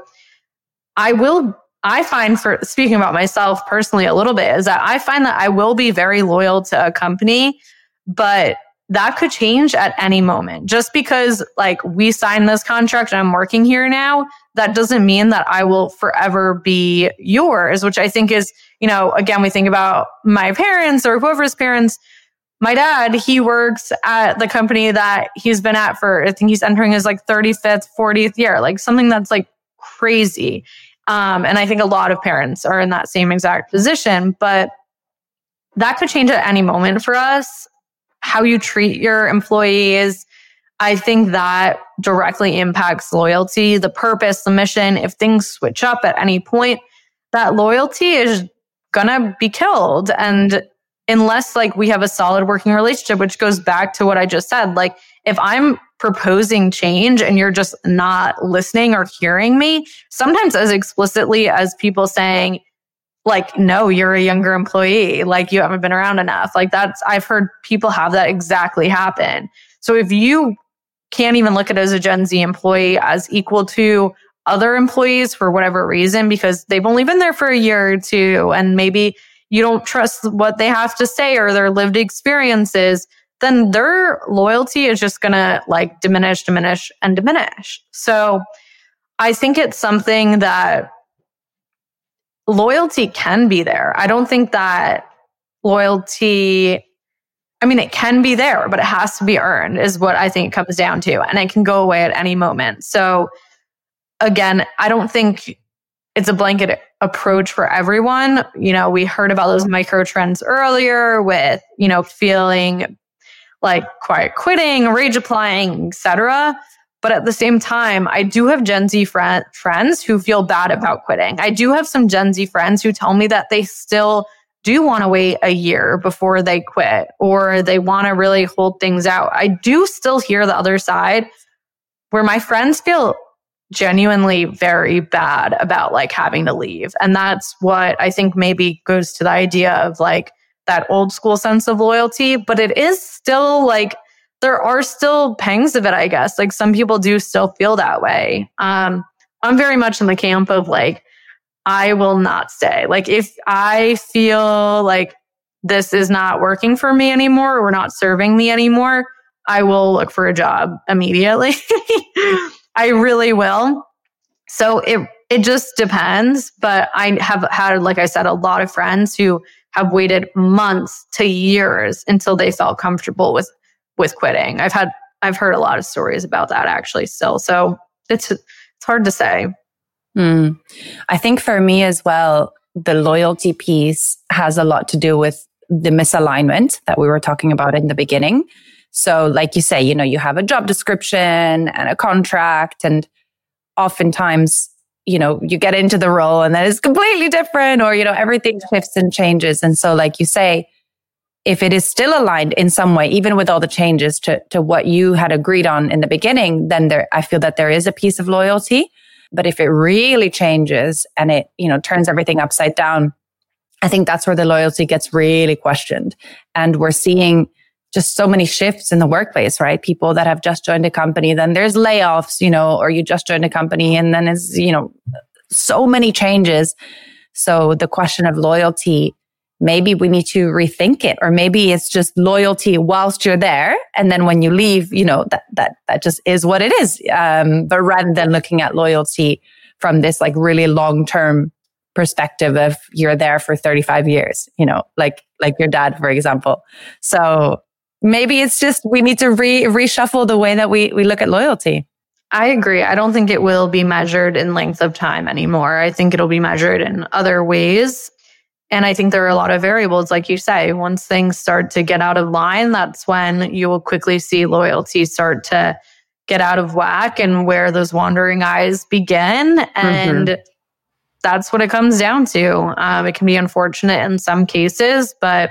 I will I find, for speaking about myself personally a little bit, is that I find that I will be very loyal to a company, but that could change at any moment. Just because like we signed this contract and I'm working here now, that doesn't mean that I will forever be yours, which I think is, you know, again, we think about my parents or whoever's parents. My dad, he works at the company that he's been at for, I think he's entering his like thirty-fifth, fortieth year, like something that's like crazy. Um, and I think a lot of parents are in that same exact position, but that could change at any moment for us. How you treat your employees, I think that directly impacts loyalty, the purpose, the mission. If things switch up at any point, that loyalty is gonna be killed. And unless like we have a solid working relationship, which goes back to what I just said, like if I'm proposing change and you're just not listening or hearing me, sometimes as explicitly as people saying, like, no, you're a younger employee, like you haven't been around enough. Like that's, I've heard people have that exactly happen. So if you can't even look at it as a Gen Z employee as equal to other employees for whatever reason, because they've only been there for a year or two and maybe you don't trust what they have to say or their lived experiences, then their loyalty is just going to like diminish, diminish, and diminish. So I think it's something that loyalty can be there. I don't think that loyalty, I mean, it can be there, but it has to be earned is what I think it comes down to. And it can go away at any moment. So again, I don't think it's a blanket approach for everyone. You know, we heard about those micro trends earlier with, you know, feeling like quiet quitting, rage applying, et cetera. But at the same time, I do have Gen Z friend, friends who feel bad about quitting. I do have some Gen Z friends who tell me that they still do want to wait a year before they quit, or they want to really hold things out. I do still hear the other side where my friends feel genuinely very bad about like having to leave. And that's what I think maybe goes to the idea of like that old school sense of loyalty. But it is still like, there are still pangs of it, I guess. Like some people do still feel that way. Um, I'm very much in the camp of like, I will not stay. Like if I feel like this is not working for me anymore or not serving me anymore, I will look for a job immediately. I really will. So it it just depends. But I have had, like I said, a lot of friends who have waited months to years until they felt comfortable with with quitting. I've had I've heard a lot of stories about that actually still. So it's it's hard to say. Mm. I think for me as well, the loyalty piece has a lot to do with the misalignment that we were talking about in the beginning. So like you say, you know, you have a job description and a contract, and oftentimes, you know, you get into the role and then it's completely different, or, you know, everything shifts and changes. And so like you say, if it is still aligned in some way, even with all the changes to, to what you had agreed on in the beginning, then there, I feel that there is a piece of loyalty. But if it really changes and it, you know, turns everything upside down, I think that's where the loyalty gets really questioned. And we're seeing just so many shifts in the workplace, right? People that have just joined a company, then there's layoffs, you know, or you just joined a company and then it's, you know, so many changes. So the question of loyalty, maybe we need to rethink it, or maybe it's just loyalty whilst you're there. And then when you leave, you know, that, that, that just is what it is. Um, but rather than looking at loyalty from this like really long-term perspective of you're there for thirty-five years, you know, like, like your dad, for example. So maybe it's just, we need to re reshuffle the way that we, we look at loyalty. I agree. I don't think it will be measured in length of time anymore. I think it'll be measured in other ways. And I think there are a lot of variables, like you say. Once things start to get out of line, that's when you will quickly see loyalty start to get out of whack and where those wandering eyes begin. And mm-hmm. that's what it comes down to. Um, it can be unfortunate in some cases, but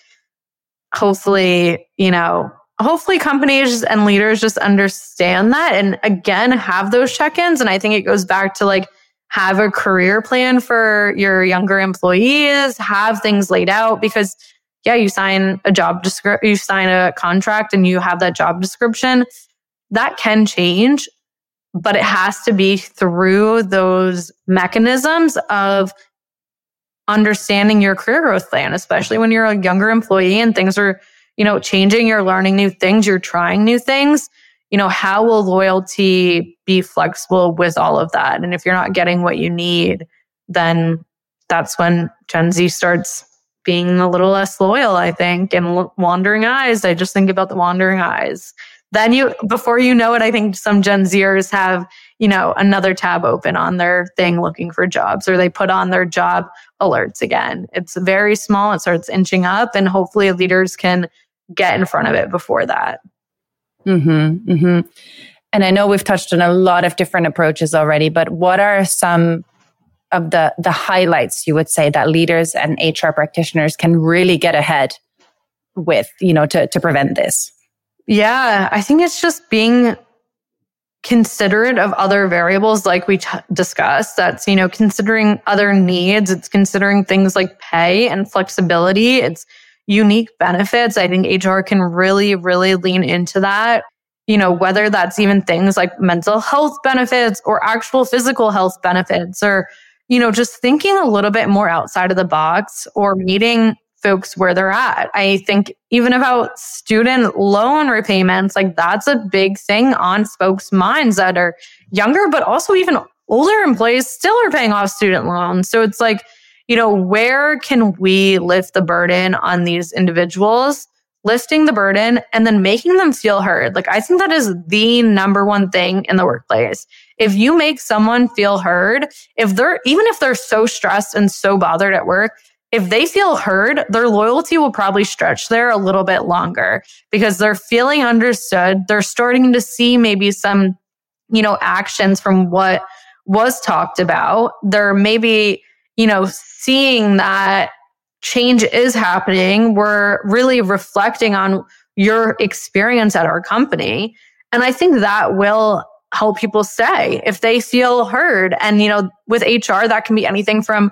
hopefully, you know, hopefully companies and leaders just understand that and again, have those check-ins. And I think it goes back to like, have a career plan for your younger employees, have things laid out, because yeah, you sign a job description, you sign a contract and you have that job description. That can change, but it has to be through those mechanisms of understanding your career growth plan, especially when you're a younger employee and things are, you know, changing, you're learning new things, you're trying new things. You know, how will loyalty be flexible with all of that? And if you're not getting what you need, then that's when Gen Z starts being a little less loyal, I think, and wandering eyes. I just think about the wandering eyes. Then you, before you know it, I think some Gen Zers have, you know, another tab open on their thing looking for jobs, or they put on their job alerts again. It's very small. It starts inching up, and hopefully leaders can get in front of it before that. Mm-hmm, mm-hmm. And I know we've touched on a lot of different approaches already, but what are some of the, the highlights you would say that leaders and H R practitioners can really get ahead with, you know, to, to prevent this? Yeah, I think it's just being considerate of other variables like we t- discussed. That's, you know, considering other needs. It's considering things like pay and flexibility. It's unique benefits. I think H R can really, really lean into that. you know, whether that's even things like mental health benefits or actual physical health benefits, or, you know, just thinking a little bit more outside of the box or meeting folks where they're at. I think even about student loan repayments, like that's a big thing on folks' minds that are younger, but also even older employees still are paying off student loans. So it's like, you know, where can we lift the burden on these individuals, lifting the burden and then making them feel heard? Like, I think that is the number one thing in the workplace. If you make someone feel heard, if they're, even if they're so stressed and so bothered at work, if they feel heard, their loyalty will probably stretch there a little bit longer because they're feeling understood. They're starting to see maybe some, you know, actions from what was talked about. They're maybe, you know, seeing that change is happening. We're really reflecting on your experience at our company. And I think that will help people stay if they feel heard. And, you know, with H R, that can be anything from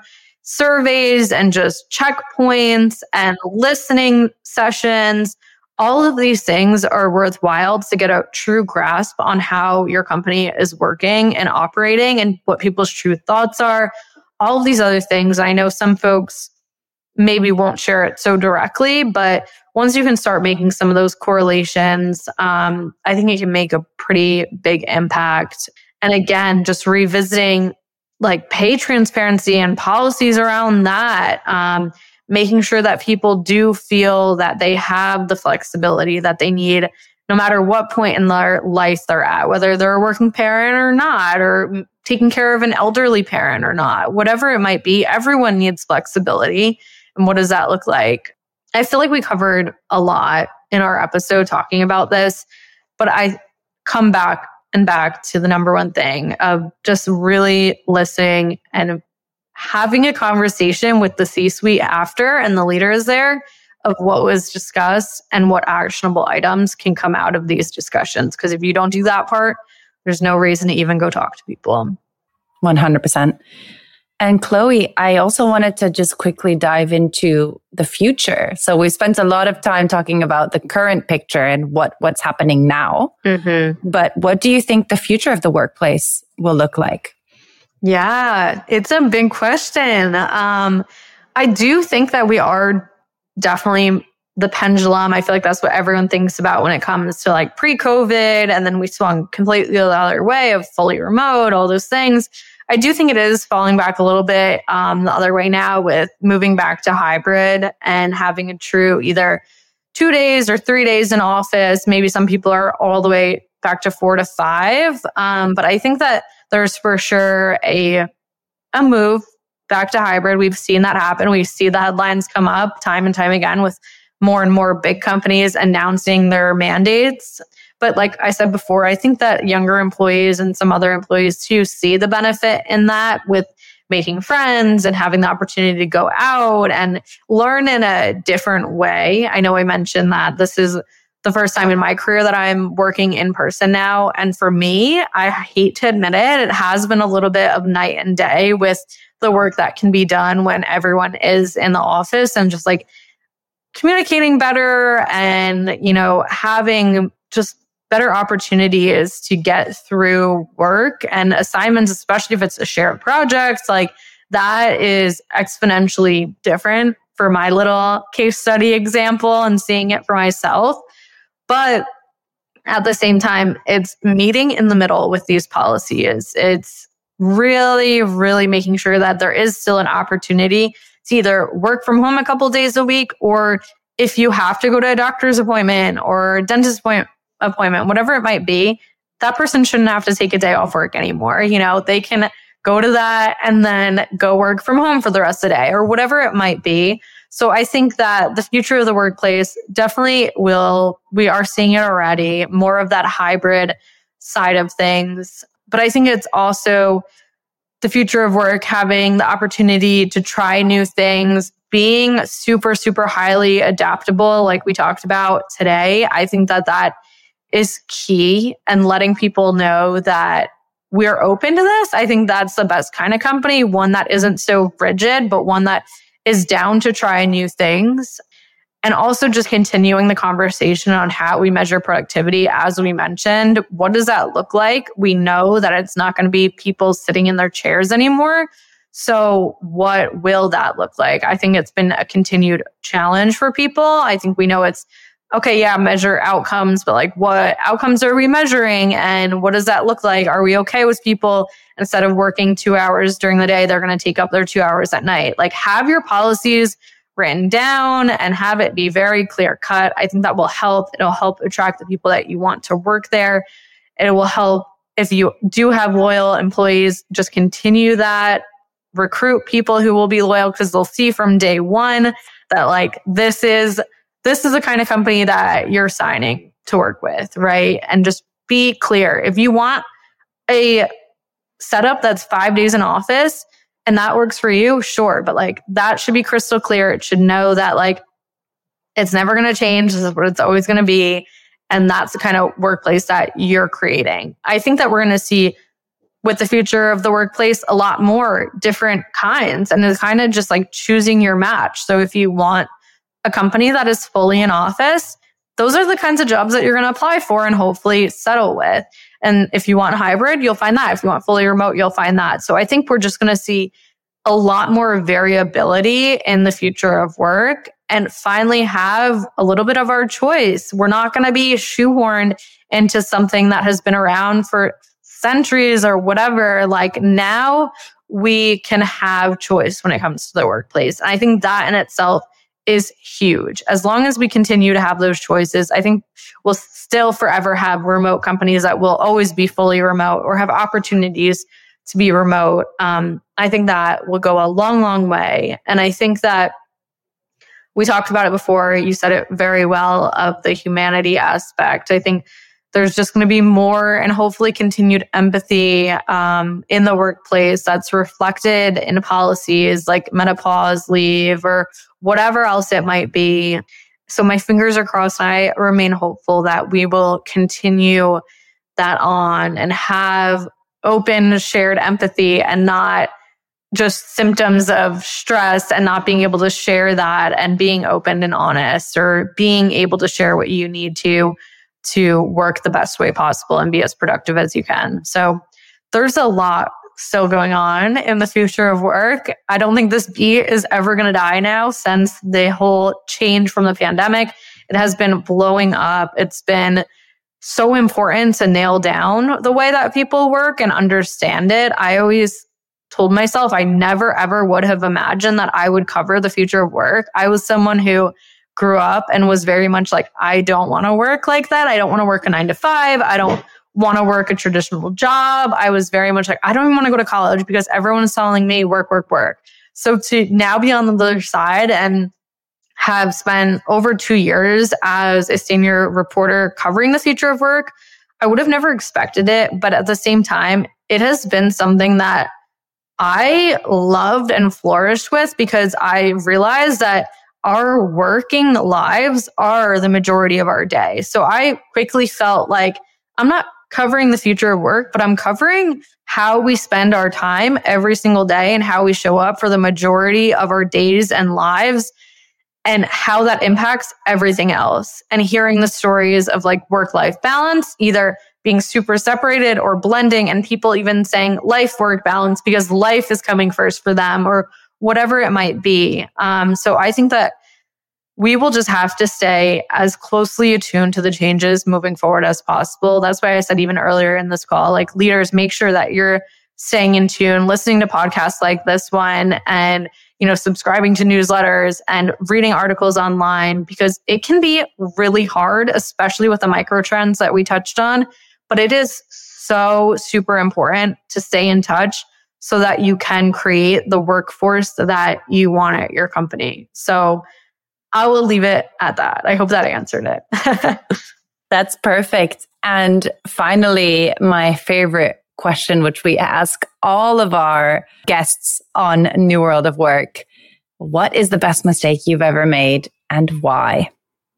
surveys and just checkpoints and listening sessions. All of these things are worthwhile to get a true grasp on how your company is working and operating and what people's true thoughts are. All of these other things. I know some folks maybe won't share it so directly, but once you can start making some of those correlations, um, I think it can make a pretty big impact. And again, just revisiting like pay transparency and policies around that, um, making sure that people do feel that they have the flexibility that they need, no matter what point in their life they're at, whether they're a working parent or not, or taking care of an elderly parent or not, whatever it might be, everyone needs flexibility. And what does that look like? I feel like we covered a lot in our episode talking about this, but I come back and back to the number one thing of just really listening and having a conversation with the C-suite after and the leaders there of what was discussed and what actionable items can come out of these discussions. Because if you don't do that part, there's no reason to even go talk to people. one hundred percent. And Chloe, I also wanted to just quickly dive into the future. So we spent a lot of time talking about the current picture and what, what's happening now. Mm-hmm. But what do you think the future of the workplace will look like? Yeah, it's a big question. Um, I do think that we are definitely the pendulum. I feel like that's what everyone thinks about when it comes to like pre-COVID. And then we swung completely the other way of fully remote, all those things. I do think it is falling back a little bit um, the other way now with moving back to hybrid and having a true either two days or three days in office. Maybe some people are all the way back to four to five. Um, but I think that there's for sure a, a move back to hybrid. We've seen that happen. We see the headlines come up time and time again with more and more big companies announcing their mandates. But like I said before, I think that younger employees and some other employees too see the benefit in that with making friends and having the opportunity to go out and learn in a different way. I know I mentioned that this is the first time in my career that I'm working in person now. And for me, I hate to admit it, it has been a little bit of night and day with the work that can be done when everyone is in the office and just like communicating better and, you know, having just better opportunities to get through work and assignments, especially if it's a shared project. Like that is exponentially different for my little case study example and seeing it for myself. But at the same time, it's meeting in the middle with these policies. It's really, really making sure that there is still an opportunity to either work from home a couple days a week, or if you have to go to a doctor's appointment or a dentist appointment, appointment, whatever it might be, that person shouldn't have to take a day off work anymore. You know, they can go to that and then go work from home for the rest of the day or whatever it might be. So I think that the future of the workplace definitely will, we are seeing it already, more of that hybrid side of things. But I think it's also the future of work, having the opportunity to try new things, being super, super highly adaptable, like we talked about today. I think that that is key, and letting people know that we're open to this. I think that's the best kind of company, one that isn't so rigid, but one that is down to try new things. And also just continuing the conversation on how we measure productivity. As we mentioned, what does that look like? We know that it's not going to be people sitting in their chairs anymore. So what will that look like? I think it's been a continued challenge for people. I think we know it's, okay, yeah, measure outcomes, but like what outcomes are we measuring? And what does that look like? Are we okay with people instead of working two hours during the day, they're going to take up their two hours at night? Like have your policies written down and have it be very clear cut. I think that will help. It'll help attract the people that you want to work there. It will help if you do have loyal employees, just continue that. Recruit people who will be loyal because they'll see from day one that like this is this is the kind of company that you're signing to work with, right? And just be clear. If you want a setup that's five days in office and that works for you, sure. But like that should be crystal clear. It should know that like it's never going to change. This is what it's always going to be. And that's the kind of workplace that you're creating. I think that we're going to see with the future of the workplace, a lot more different kinds. And it's kind of just like choosing your match. So if you want a company that is fully in office, those are the kinds of jobs that you're going to apply for and hopefully settle with. And if you want hybrid, you'll find that. If you want fully remote, you'll find that. So I think we're just going to see a lot more variability in the future of work and finally have a little bit of our choice. We're not going to be shoehorned into something that has been around for centuries or whatever. Like now we can have choice when it comes to the workplace. And I think that in itself is huge. As long as we continue to have those choices, I think we'll still forever have remote companies that will always be fully remote or have opportunities to be remote. Um, I think that will go a long, long way. And I think that we talked about it before. You said it very well of the humanity aspect. I think there's just going to be more and hopefully continued empathy um, in the workplace that's reflected in policies like menopause leave or whatever else it might be. So my fingers are crossed. I remain hopeful that we will continue that on and have open, shared empathy and not just symptoms of stress and not being able to share that and being open and honest or being able to share what you need to to work the best way possible and be as productive as you can. So there's a lot still going on in the future of work. I don't think this beat is ever going to die now since the whole change from the pandemic. It has been blowing up. It's been so important to nail down the way that people work and understand it. I always told myself I never ever would have imagined that I would cover the future of work. I was someone who grew up and was very much like, I don't want to work like that. I don't want to work a nine to five. I don't want to work a traditional job. I was very much like, I don't even want to go to college because everyone is telling me work, work, work. So to now be on the other side and have spent over two years as a senior reporter covering the future of work, I would have never expected it. But at the same time, it has been something that I loved and flourished with because I realized that our working lives are the majority of our day. So I quickly felt like I'm not covering the future of work, but I'm covering how we spend our time every single day and how we show up for the majority of our days and lives and how that impacts everything else. And hearing the stories of like work-life balance, either being super separated or blending, and people even saying life-work balance because life is coming first for them or whatever it might be. Um, so I think that we will just have to stay as closely attuned to the changes moving forward as possible. That's why I said even earlier in this call, like leaders, make sure that you're staying in tune, listening to podcasts like this one and, you know, subscribing to newsletters and reading articles online because it can be really hard, especially with the micro trends that we touched on. But it is so super important to stay in touch so that you can create the workforce that you want at your company. So I will leave it at that. I hope that answered it. That's perfect. And finally, my favorite question, which we ask all of our guests on New World of Work. What is the best mistake you've ever made and why?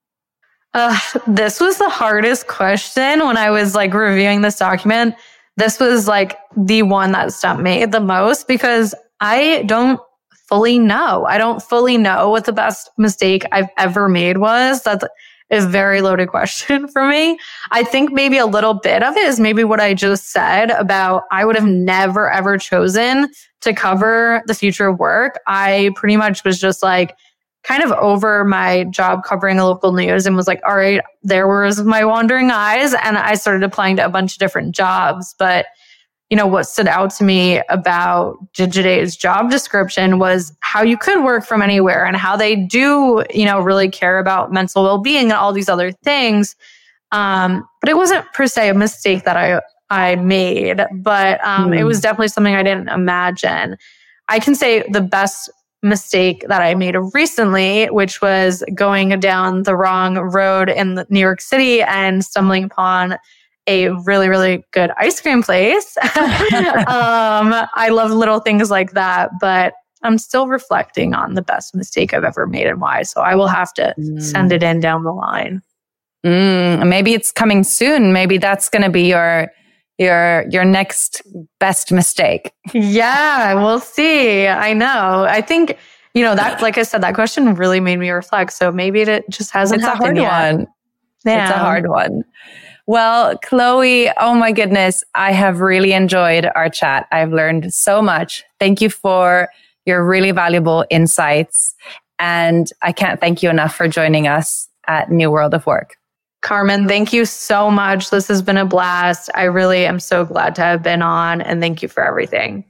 Uh, this was the hardest question when I was like reviewing this document. This was like the one that stumped me the most because I don't fully know. I don't fully know what the best mistake I've ever made was. That's a very loaded question for me. I think maybe a little bit of it is maybe what I just said about I would have never, ever chosen to cover the future of work. I pretty much was just like kind of over my job covering a local news and was like, all right, there was my wandering eyes. And I started applying to a bunch of different jobs. But you know, what stood out to me about Digiday's job description was how you could work from anywhere and how they do, you know, really care about mental well-being and all these other things. Um, but it wasn't per se a mistake that I, I made, but um, mm. it was definitely something I didn't imagine. I can say the best mistake that I made recently, which was going down the wrong road in New York City and stumbling upon a really, really good ice cream place. um, I love little things like that, but I'm still reflecting on the best mistake I've ever made and why. So I will have to mm. send it in down the line. Mm, maybe it's coming soon. Maybe that's going to be your your your next best mistake. Yeah, we'll see. I know. I think, you know, that, like I said, that question really made me reflect. So maybe it just hasn't it's happened a hard yet. one. Yeah. It's a hard one. Well, Chloe, oh my goodness, I have really enjoyed our chat. I've learned so much. Thank you for your really valuable insights. And I can't thank you enough for joining us at New World of Work. Carmen, thank you so much. This has been a blast. I really am so glad to have been on, and thank you for everything.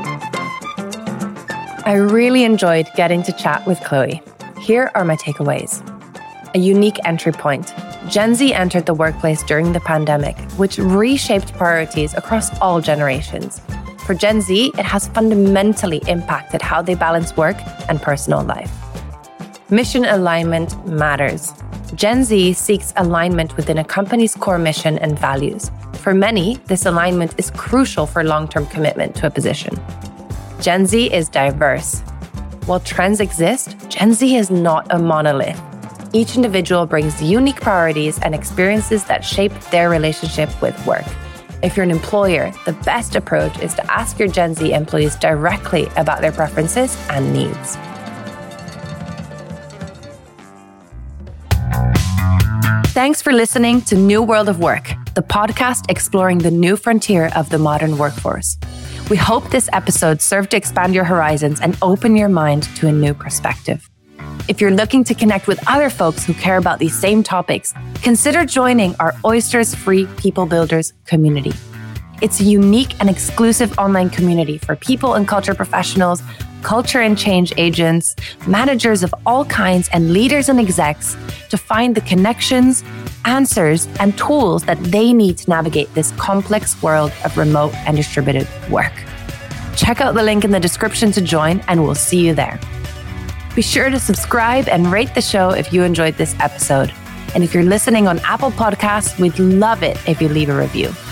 I really enjoyed getting to chat with Chloe. Here are my takeaways. A unique entry point. Gen Z entered the workplace during the pandemic, which reshaped priorities across all generations. For Gen Z, it has fundamentally impacted how they balance work and personal life. Mission alignment matters. Gen Z seeks alignment within a company's core mission and values. For many, this alignment is crucial for long-term commitment to a position. Gen Z is diverse. While trends exist, Gen Z is not a monolith. Each individual brings unique priorities and experiences that shape their relationship with work. If you're an employer, the best approach is to ask your Gen Z employees directly about their preferences and needs. Thanks for listening to New World of Work, the podcast exploring the new frontier of the modern workforce. We hope this episode served to expand your horizons and open your mind to a new perspective. If you're looking to connect with other folks who care about these same topics, consider joining our Oysters Free People Builders community. It's a unique and exclusive online community for people and culture professionals, culture and change agents, managers of all kinds, and leaders and execs to find the connections, answers, and tools that they need to navigate this complex world of remote and distributed work. Check out the link in the description to join, and we'll see you there. Be sure to subscribe and rate the show if you enjoyed this episode. And if you're listening on Apple Podcasts, we'd love it if you leave a review.